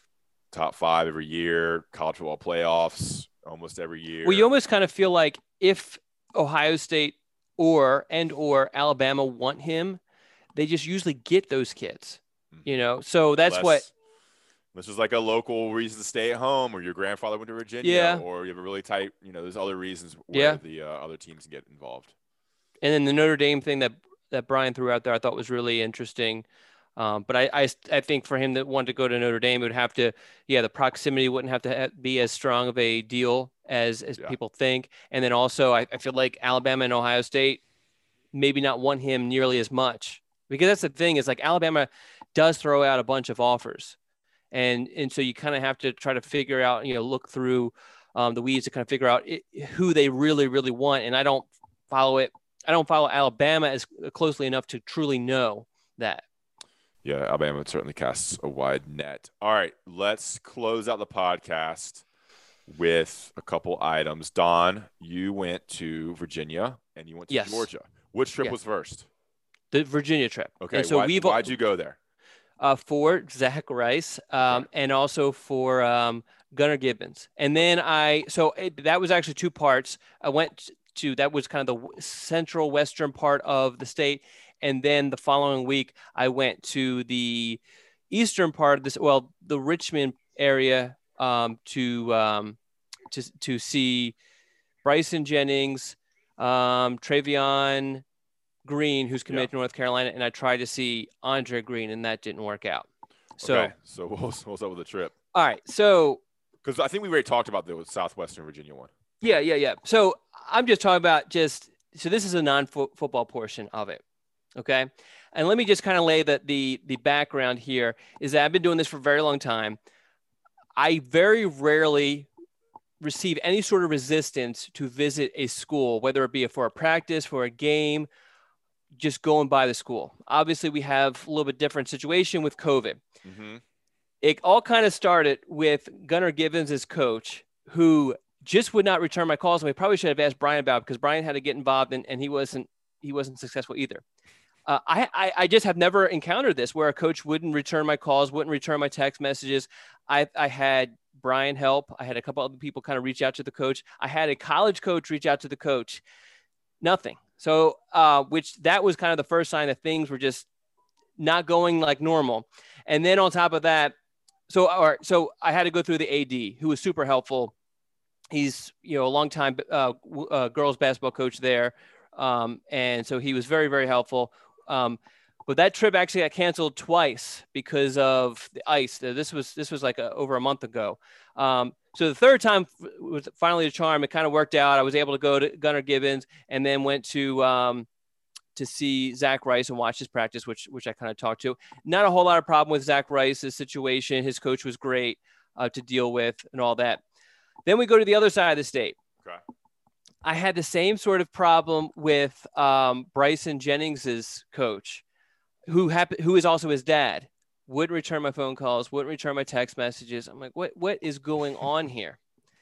Top five every year, college football playoffs almost every year. Well, you almost kind of feel like if Ohio State or and or Alabama want him, they just usually get those kids. You know, so that's Less, what. This is like a local reason to stay at home, or your grandfather went to Virginia, yeah. or you have a really tight, you know, there's other reasons where yeah. the uh, other teams get involved. And then the Notre Dame thing that, that Brian threw out there, I thought was really interesting. Um, but I, I, I think for him that wanted to go to Notre Dame, it would have to, yeah, the proximity wouldn't have to ha- be as strong of a deal as, as yeah. people think. And then also I, I feel like Alabama and Ohio State maybe not want him nearly as much, because that's the thing is like Alabama does throw out a bunch of offers. And and so you kind of have to try to figure out, you know, look through um, the weeds to kind of figure out it, who they really, really want. And I don't follow it. I don't follow Alabama as closely enough to truly know that. Yeah, Alabama certainly casts a wide net. All right, let's close out the podcast with a couple items. Don, you went to Virginia and you went to yes. Georgia. Which trip yeah. was first? The Virginia trip. Okay, and so why, we've, why'd you go there? Uh, for Zach Rice um, okay. and also for um, Gunnar Gibbons. And then I – so it, that was actually two parts. I went to – that was kind of the central western part of the state. And then the following week, I went to the eastern part of this, well, the Richmond area um, to um, to to see Bryson Jennings, um, Travion Green, who's committed yeah. to North Carolina, and I tried to see Andre Green, and that didn't work out. So, okay. so what was, what was up with the trip? All right, so because I think we already talked about the Southwestern Virginia one. Yeah, yeah, yeah. So I'm just talking about just so this is a non-football portion of it. Okay. And let me just kind of lay the, the, the background here is that I've been doing this for a very long time. I very rarely receive any sort of resistance to visit a school, whether it be for a practice, for a game, just going by the school. Obviously we have a little bit different situation with COVID. Mm-hmm. It all kind of started with Gunnar Gibbons as coach, who just would not return my calls. And we probably should have asked Brian about it because Brian had to get involved and, and he wasn't, he wasn't successful either. Uh, I, I I just have never encountered this where a coach wouldn't return my calls, wouldn't return my text messages. I I had Brian help. I had a couple other people kind of reach out to the coach. I had a college coach reach out to the coach. Nothing. So, uh, which that was kind of the first sign that things were just not going like normal. And then on top of that, so all right, so I had to go through the A D, who was super helpful. He's you know a long time uh, uh, girls basketball coach there, um, and so he was very very helpful. Um, but that trip actually got canceled twice because of the ice. This was this was like a, over a month ago. Um, so the third time was finally a charm. It kind of worked out. I was able to go to Gunnar Gibbons and then went to um, to see Zach Rice and watch his practice, which which I kind of talked to. Not a whole lot of problem with Zach Rice's situation. His coach was great uh, to deal with and all that. Then we go to the other side of the state. Okay. I had the same sort of problem with um, Bryson Jennings's coach, who happened, who is also his dad. Wouldn't return my phone calls, wouldn't return my text messages. I'm like, what what is going on here?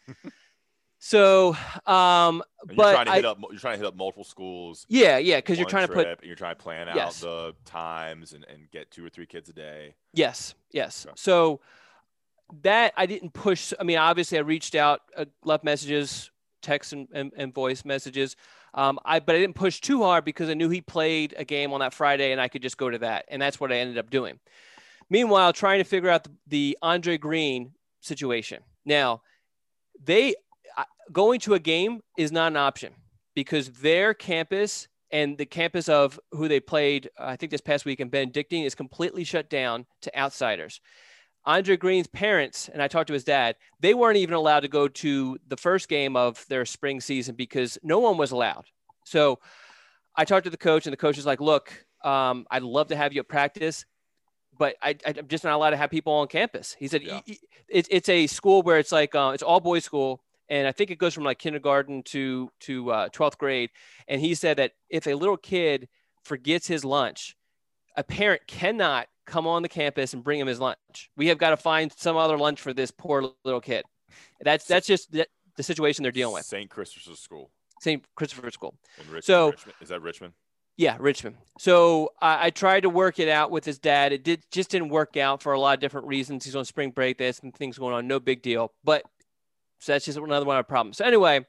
so, um, you're but trying to hit I, up, you're trying to hit up multiple schools. Yeah, yeah, because you're trying to put, and you're trying to plan out yes. the times and, and get two or three kids a day. Yes, yes. Okay. So that I didn't push. I mean, obviously, I reached out, uh, left messages. Text and, and, and voice messages. Um, I, but I didn't push too hard because I knew he played a game on that Friday and I could just go to that. And that's what I ended up doing. Meanwhile, trying to figure out the, the Andre Green situation. Now, they uh, going to a game is not an option because their campus and the campus of who they played, uh, I think this past week in Benedictine, is completely shut down to outsiders. Andre Green's parents, and I talked to his dad, they weren't even allowed to go to the first game of their spring season because no one was allowed. So I talked to the coach, and the coach was like, look, um, I'd love to have you at practice, but I, I'm just not allowed to have people on campus. He said, yeah. it, it's a school where it's like, uh, it's all boys school. And I think it goes from like kindergarten to, to uh, twelfth grade. And he said that if a little kid forgets his lunch, a parent cannot come on the campus and bring him his lunch. We have got to find some other lunch for this poor little kid. That's that's just the, the situation they're dealing with. Saint Christopher's School. Saint Christopher's School. In Richmond, so Richmond. Is that Richmond? Yeah, Richmond. So I, I tried to work it out with his dad. It did just didn't work out for a lot of different reasons. He's on spring break. There's some things going on. No big deal. But so that's just another one of our problems. So anyway,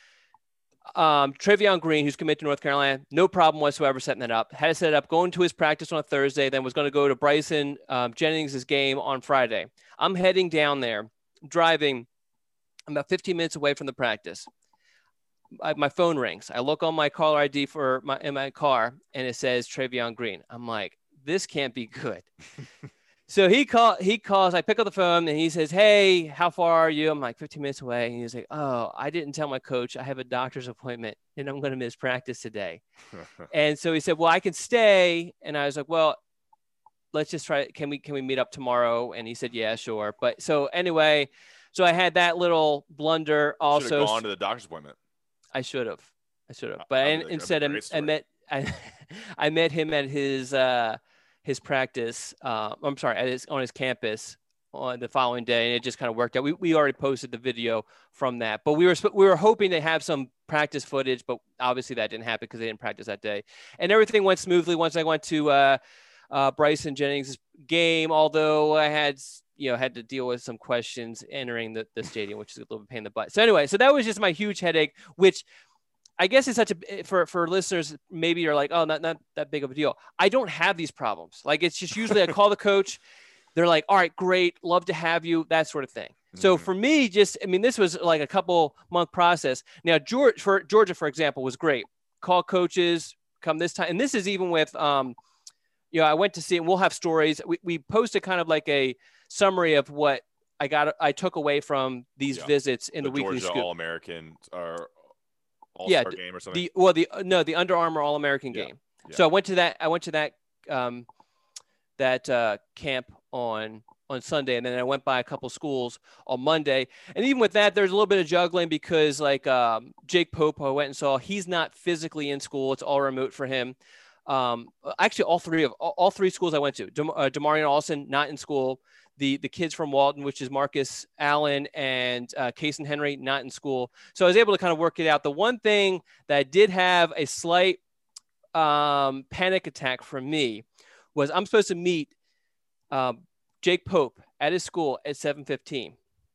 um, Travion Green, who's committed to North Carolina, no problem whatsoever setting that up. Had to set it up, going to his practice on a Thursday, then was going to go to Bryson um, Jennings' game on Friday. I'm heading down there, driving. I'm about fifteen minutes away from the practice. I, my phone rings. I look on my caller I D for my in my car, and it says Travion Green. I'm like, this can't be good. So he call he calls. I pick up the phone, and he says, "Hey, how far are you?" I'm like, fifteen minutes away. And he's like, "Oh, I didn't tell my coach. I have a doctor's appointment, and I'm going to miss practice today." And so he said, "Well, I can stay." And I was like, "Well, let's just try. Can we can we meet up tomorrow?" And he said, "Yeah, sure." But so anyway, so I had that little blunder. Also, should have gone to the doctor's appointment. I should have. I should have. But I, like, instead, I, I met I, I met him at his uh, his practice. Uh, I'm sorry, at his on his campus on the following day, and it just kind of worked out. We we already posted the video from that, but we were we were hoping to have some practice footage, but obviously that didn't happen because they didn't practice that day. And everything went smoothly once I went to uh, uh, Bryson Jennings' game, although I had you know had to deal with some questions entering the, the stadium, which is a little bit pain in the butt. So anyway, so that was just my huge headache, which I guess it's such a, for, for listeners, maybe you're like, oh, not, not that big of a deal. I don't have these problems. Like, it's just usually I call the coach. They're like, all right, great. Love to have you. That sort of thing. Mm-hmm. So for me, just, I mean, this was like a couple month process. Now, George, for Georgia, for example, was great. Call coaches, come this time. And this is even with, um, you know, I went to see, and we'll have stories. We, we posted kind of like a summary of what I got, I took away from these yeah. visits in the, the weekly Georgia scoop. All-American or yeah, game or something? The well, the no, the Under Armour All-American yeah. game. Yeah. So I went to that. I went to that um, that uh, camp on on Sunday, and then I went by a couple schools on Monday. And even with that, there's a little bit of juggling because, like um, Jake Pope, who I went and saw, he's not physically in school; it's all remote for him. Um, actually, all three of all, all three schools I went to, Dem- uh, Demarion Alston not in school. The the kids from Walton, which is Marcus Allen and uh, Kason Henry, not in school. So I was able to kind of work it out. The one thing that I did have a slight um, panic attack from me was I'm supposed to meet um, Jake Pope at his school at seven fifteen.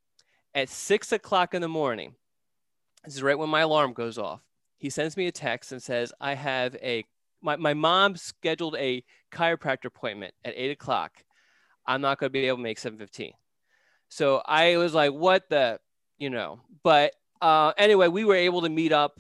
At six o'clock in the morning, this is right when my alarm goes off, he sends me a text and says, I have a, my, my mom scheduled a chiropractor appointment at eight o'clock. I'm not going to be able to make seven fifteen. So I was like, what the, you know, but uh, anyway, we were able to meet up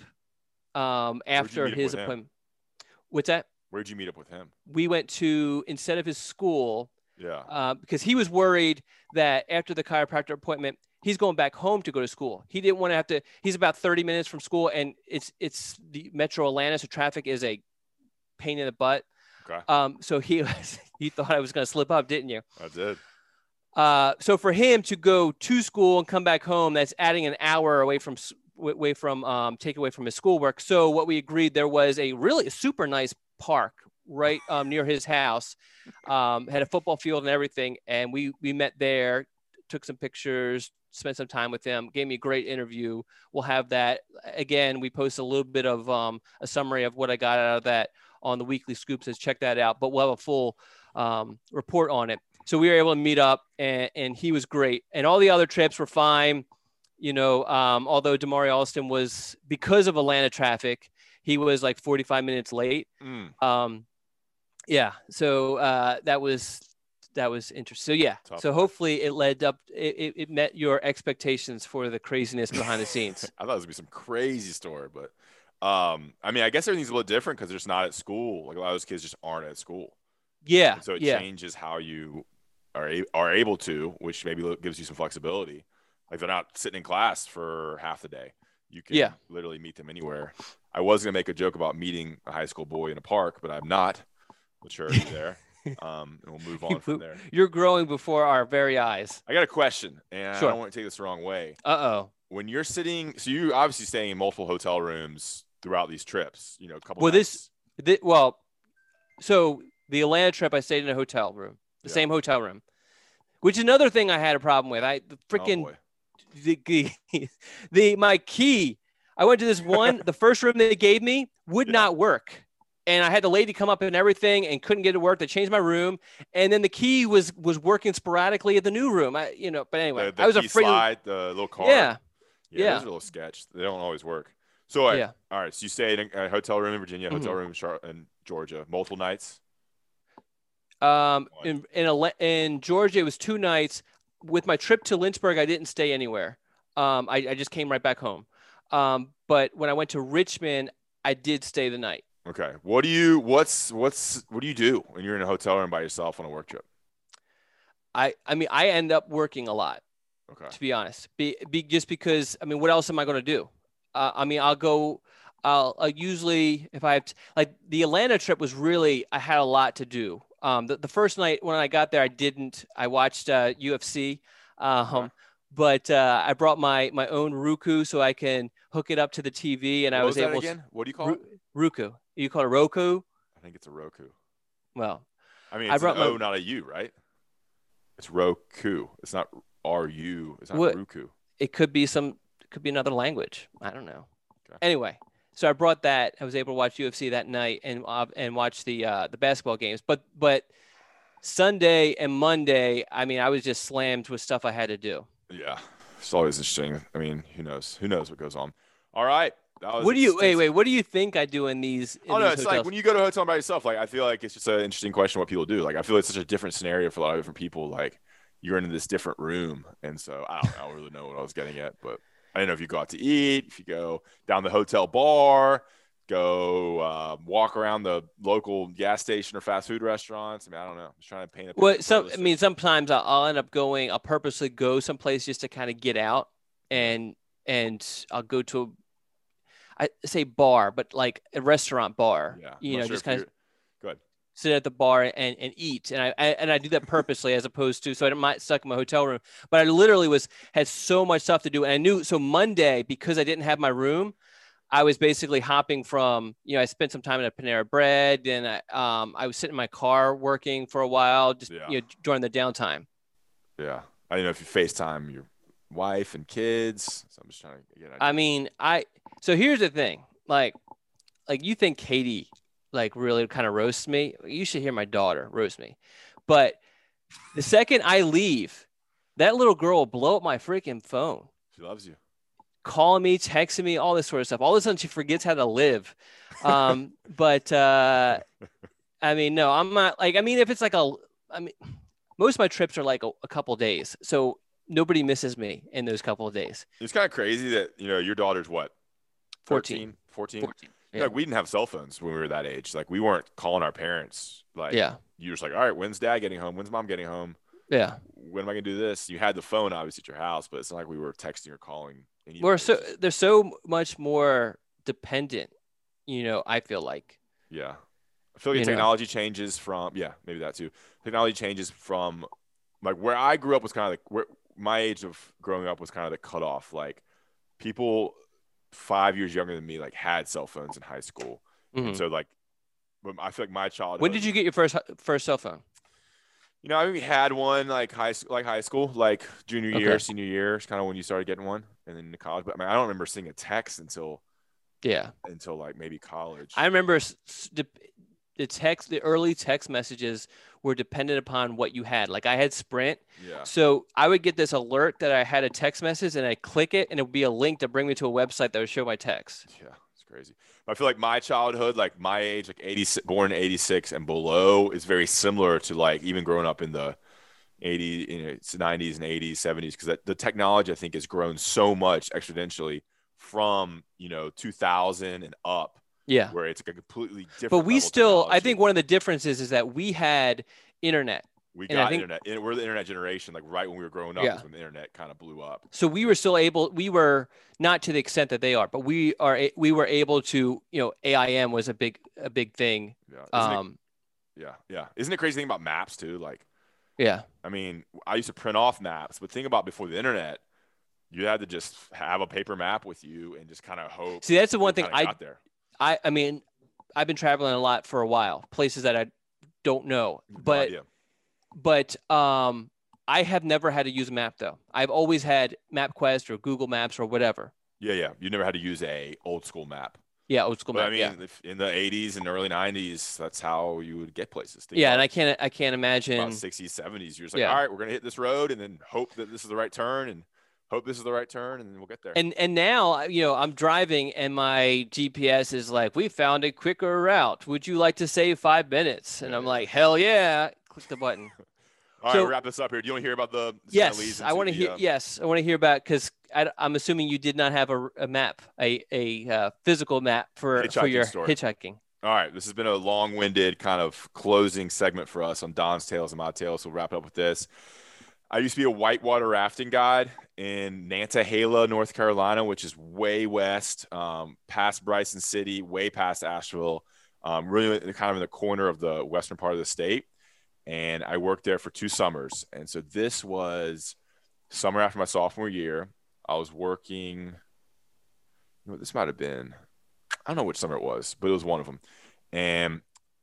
um, after his appointment. What's that? Where'd you meet up with him? We went to, instead of his school, yeah, uh, because he was worried that after the chiropractor appointment, he's going back home to go to school. He didn't want to have to, he's about thirty minutes from school, and it's, it's the Metro Atlanta, so traffic is a pain in the butt. Okay. Um, so he was, he thought I was going to slip up, didn't you? I did. Uh, so for him to go to school and come back home, that's adding an hour away from, away from, um, take away from his schoolwork. So what we agreed, there was a really super nice park right um, near his house, um, had a football field and everything. And we, we met there, took some pictures, spent some time with him, gave me a great interview. We'll have that again. We post a little bit of um, a summary of what I got out of that on the weekly scoops. Says check that out, but we'll have a full um, report on it. So we were able to meet up, and, and he was great. And all the other trips were fine. You know, um, although Damari Alston was, because of Atlanta traffic, he was like forty-five minutes late. Mm. Um, yeah. So uh, that was, that was interesting. So yeah. Tough. So hopefully it led up, it, it met your expectations for the craziness behind the scenes. I thought it was gonna be some crazy story, but um, I mean, I guess everything's a little different because they're just not at school. Like a lot of those kids just aren't at school. Yeah. And so it yeah. changes how you are, a- are able to, which maybe gives you some flexibility. Like they're not sitting in class for half the day. You can yeah. literally meet them anywhere. I was going to make a joke about meeting a high school boy in a park, but I'm not. But sure, there. Um, and we'll move on from there. You're growing before our very eyes. I got a question, and sure. I don't want to take this the wrong way. Uh-oh. When you're sitting, so you obviously staying in multiple hotel rooms throughout these trips, you know, a couple Well, nights. this, this, well, so the Atlanta trip, I stayed in a hotel room, the yeah. same hotel room, which is another thing I had a problem with. I the freaking, oh the, the, the, my key, I went to this one, the first room they gave me would yeah. not work. And I had the lady come up and everything and couldn't get it to work. They changed my room. And then the key was, was working sporadically at the new room. I, you know, but anyway, the, the I was key afraid. Slide, the little card. Yeah. Yeah. Yeah. Those are a little sketch. They don't always work. So, right, yeah. all right. So you stayed in a hotel room in Virginia, Mm-hmm. hotel room in, Char- in Georgia, multiple nights? Um, in, in, a, in Georgia, it was two nights. With my trip to Lynchburg, I didn't stay anywhere. Um, I, I just came right back home. Um, but when I went to Richmond, I did stay the night. Okay. What do you, what's, what's, what do you do when you're in a hotel room by yourself on a work trip? I, I mean, I end up working a lot, okay, to be honest, be, be just because, I mean, what else am I going to do? Uh, I mean, I'll go, I'll, I'll usually, if I have, to, like the Atlanta trip was really, I had a lot to do. Um, the, the first night when I got there, I didn't, I watched uh, U F C, um, okay. but uh, I brought my my own Roku so I can hook it up to the T V, and what I was, was that able. again? What do you call Ru- it? Roku. You call it Roku? I think it's a Roku. Well, I mean, I it's brought an O, my- not a U, right? It's Roku. It's not R U. It's not What- Roku. it could be some, it could be another language. I don't know. Okay. Anyway, so I brought that. I was able to watch U F C that night and uh, and watch the uh, the basketball games. But but Sunday and Monday, I mean, I was just slammed with stuff I had to do. Yeah, it's always interesting. I mean, who knows? Who knows what goes on? All right. That was What do you wait extensive. wait? What do you think I do in these? In Oh no, these it's hotels? like when you go to a hotel by yourself. Like I feel like it's just an interesting question what people do. Like I feel it's such a different scenario for a lot of different people. Like you're in this different room, and so I don't, I don't really know what I was getting at, but I don't know if you go out to eat, if you go down the hotel bar, go uh, walk around the local gas station or fast food restaurants. I mean, I don't know. I'm just trying to paint a picture. Well, for some I listeners. mean, sometimes I'll, I'll end up going. I'll purposely go someplace just to kind of get out, and and I'll go to, a, I say bar, but like a restaurant bar. yeah, you I'm know, not sure just if kind of you're- Go ahead. sit at the bar and, and eat. And I, I and I do that purposely as opposed to so I'm not stuck in my hotel room. But I literally was had so much stuff to do, and I knew so Monday because I didn't have my room. I was basically hopping from, you know, I spent some time at Panera Bread, and I, um, I was sitting in my car working for a while, just Yeah. you know, during the downtime. Yeah, I don't know if you FaceTime your wife and kids. So I'm just trying to get. an I idea. mean, I so here's the thing, like, like you think Katie like really kind of roasts me? You should hear my daughter roast me, but the second I leave, that little girl will blow up my freaking phone, She loves you. calling me, texting me, all this sort of stuff. All of a sudden, she forgets how to live. Um, but uh, I mean, no, I'm not like. I mean, if it's like a, I mean, most of my trips are like a, a couple days, so nobody misses me in those couple of days. It's kind of crazy that you know your daughter's what, fourteen. fourteen? fourteen. Yeah. Yeah. Like we didn't have cell phones when we were that age. Like we weren't calling our parents. Like Yeah. you were just like, all right, when's dad getting home? When's mom getting home? Yeah. When am I gonna do this? You had the phone obviously at your house, but it's not like we were texting or calling. anybody. We're so It's just- they're so much more dependent, you know, I feel like. yeah. I feel like You know. technology changes from yeah, maybe that too. Technology changes from like where I grew up was kind of like where my age of growing up was kind of the cutoff. Like people five years younger than me like had cell phones in high school. Mhm. And so like but I feel like my childhood When did you get your first first cell phone? You know, I maybe had one like high school, like high school, like junior year, Okay. senior year, is kind of when you started getting one, and then to college. But I mean, I don't remember seeing a text until Yeah. until like maybe college. I remember s- s- the, the text, the early text messages were dependent upon what you had. Like I had Sprint. yeah, So I would get this alert that I had a text message and I click it and it would be a link to bring me to a website that would show my text. yeah, it's crazy. But I feel like my childhood, like my age, like eighty, born in eighty-six and below, is very similar to like even growing up in the eighties, you know, nineties and eighties, seventies, because the technology I think has grown so much exponentially from you know two thousand and up. Yeah. Where it's like a completely different. But we level of still, I technology. think one of the differences is that we had internet. We And I got think- internet. And we're the internet generation. Like right when we were growing up, Yeah. is when the internet kind of blew up. So we were still able, we were not to the extent that they are, but we are, a- we were able to, you know, A I M was a big, a big thing. Yeah. Isn't it- Um, yeah. Yeah. Isn't it crazy thing about maps too? Like, yeah. I mean, I used to print off maps, but think about before the internet, you had to just have a paper map with you and just kind of hope. See, that's the you one thing kinda I, got there. I, I mean, I've been traveling a lot for a while, places that I don't know, No but, idea. but, um, I have never had to use a map though. I've always had MapQuest or Google Maps or whatever. Yeah. Yeah. You never had to use a old school map. Yeah. Old school But map. I mean, yeah. if in the eighties and early nineties, that's how you would get places. Think Yeah. about And I can't, I can't imagine. about sixties, seventies. You're just like, Yeah. all right, we're going to hit this road and then hope that this is the right turn and hope this is the right turn and then we'll get there. And and now, you know, I'm driving and my G P S is like, we found a quicker route. Would you like to save five minutes? And I'm Yeah. like, hell yeah. Click the button. all so- right, wrap this up here. Do you want to hear about the this kinda leads Yes, I into want to the, hear. um, Yes, I want to hear about because I'm assuming you did not have a, a map, a a uh, physical map for for Hitchhiking your story. hitchhiking. All right, this has been a long-winded kind of closing segment for us on Don's Tales and My Tales. So we'll wrap it up with this. I used to be a whitewater rafting guide in Nantahala, North Carolina, which is way west, um, past Bryson City, way past Asheville, um, really kind of in the corner of the western part of the state. And I worked there for two summers. And so this was summer after my sophomore year. I was working. You know, this might have been. I don't know which summer it was, but it was one of them. And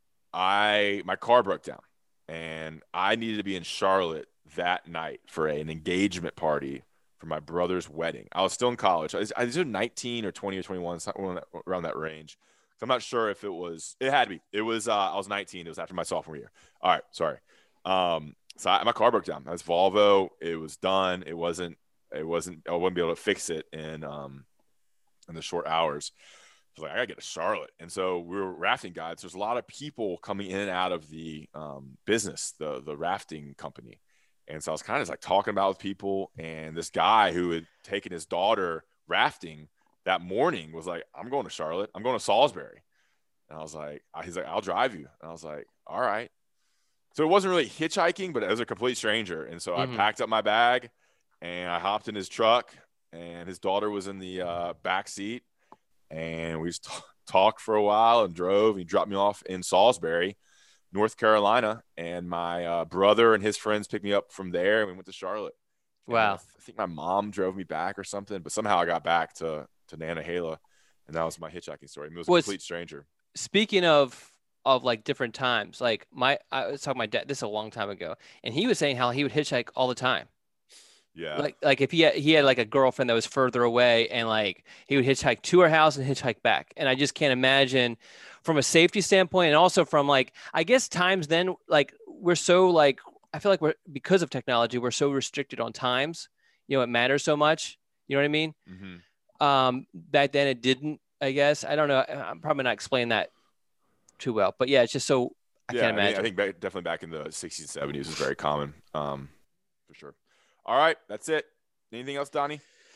I my car broke down, and I needed to be in Charlotte that night for a, an engagement party for my brother's wedding. I was still in college. I was, I was nineteen or twenty or twenty-one, around that range. I'm not sure if it was. It had to be. It was. Uh, I was nineteen. It was after my sophomore year. All right, sorry. Um, so I, my car broke down. I was Volvo. It was done. It wasn't. It wasn't. I wouldn't be able to fix it in um, in the short hours. I was like, I gotta get to Charlotte. And so we were rafting guides. There's a lot of people coming in and out of the um, business, the the rafting company. And so I was kind of just like talking about with people, and this guy who had taken his daughter rafting that morning was like, I'm going to Charlotte. I'm going to Salisbury. And I was like, he's like, I'll drive you. And I was like, all right. So it wasn't really hitchhiking, but it was a complete stranger. And so mm-hmm. I packed up my bag and I hopped in his truck, and his daughter was in the uh, back seat. And we just t- talked for a while and drove. He dropped me off in Salisbury, North Carolina. And my uh, brother and his friends picked me up from there, and we went to Charlotte. Wow. I, th- I think my mom drove me back or something, but somehow I got back to, to Nantahala, and that was my hitchhiking story. I mean, it was a was, complete stranger. Speaking of of like different times, like my I was talking to my dad, this is a long time ago, and he was saying how he would hitchhike all the time. Yeah. Like like if he had, he had like a girlfriend that was further away, and like he would hitchhike to her house and hitchhike back. And I just can't imagine from a safety standpoint, and also from like, I guess times then, like we're so like, I feel like we're, because of technology, we're so restricted on times, you know, it matters so much. You know what I mean? Mm-hmm. Um, back then it didn't, I guess. I don't know. I'm probably not explaining that too well, but yeah, it's just so, I yeah, can't imagine. I, mean, I think back, definitely back in the sixties, seventies was very common, um, for sure. All right, that's it. Anything else, Donnie?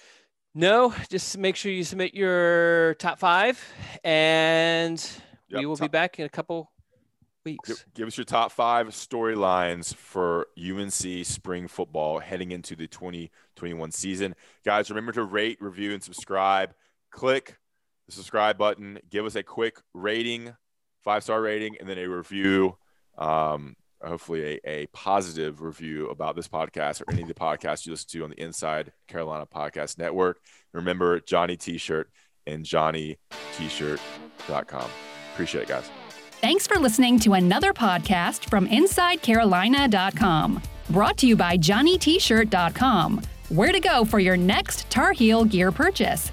No, just make sure you submit your top five, and yep, we will top. be back in a couple weeks. Give, give us your top five storylines for U N C spring football heading into the twenty twenty-one season. Guys, remember to rate, review, and subscribe. Click the subscribe button. Give us a quick rating, five-star rating, and then a review. Um, hopefully a, a positive review about this podcast or any of the podcasts you listen to on the Inside Carolina Podcast Network. Remember, Johnny T-shirt and johnny t shirt dot com. Appreciate it, guys. Thanks for listening to another podcast from inside carolina dot com. Brought to you by johnny t shirt dot com. Where to go for your next Tar Heel gear purchase.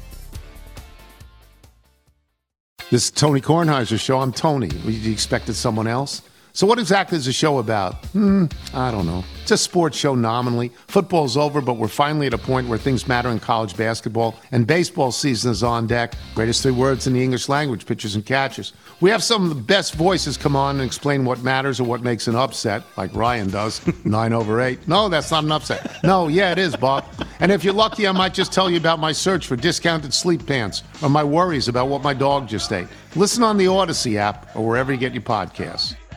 This is Tony Kornheiser's show. I'm Tony. You expected someone else? So what exactly is the show about? Hmm, I don't know. It's a sports show nominally. Football's over, but we're finally at a point where things matter in college basketball, and baseball season is on deck. Greatest three words in the English language, pitchers and catchers. We have some of the best voices come on and explain what matters or what makes an upset, like Ryan does. Nine over eight. No, that's not an upset. No, yeah, it is, Bob. And if you're lucky, I might just tell you about my search for discounted sleep pants or my worries about what my dog just ate. Listen on the Odyssey app or wherever you get your podcasts.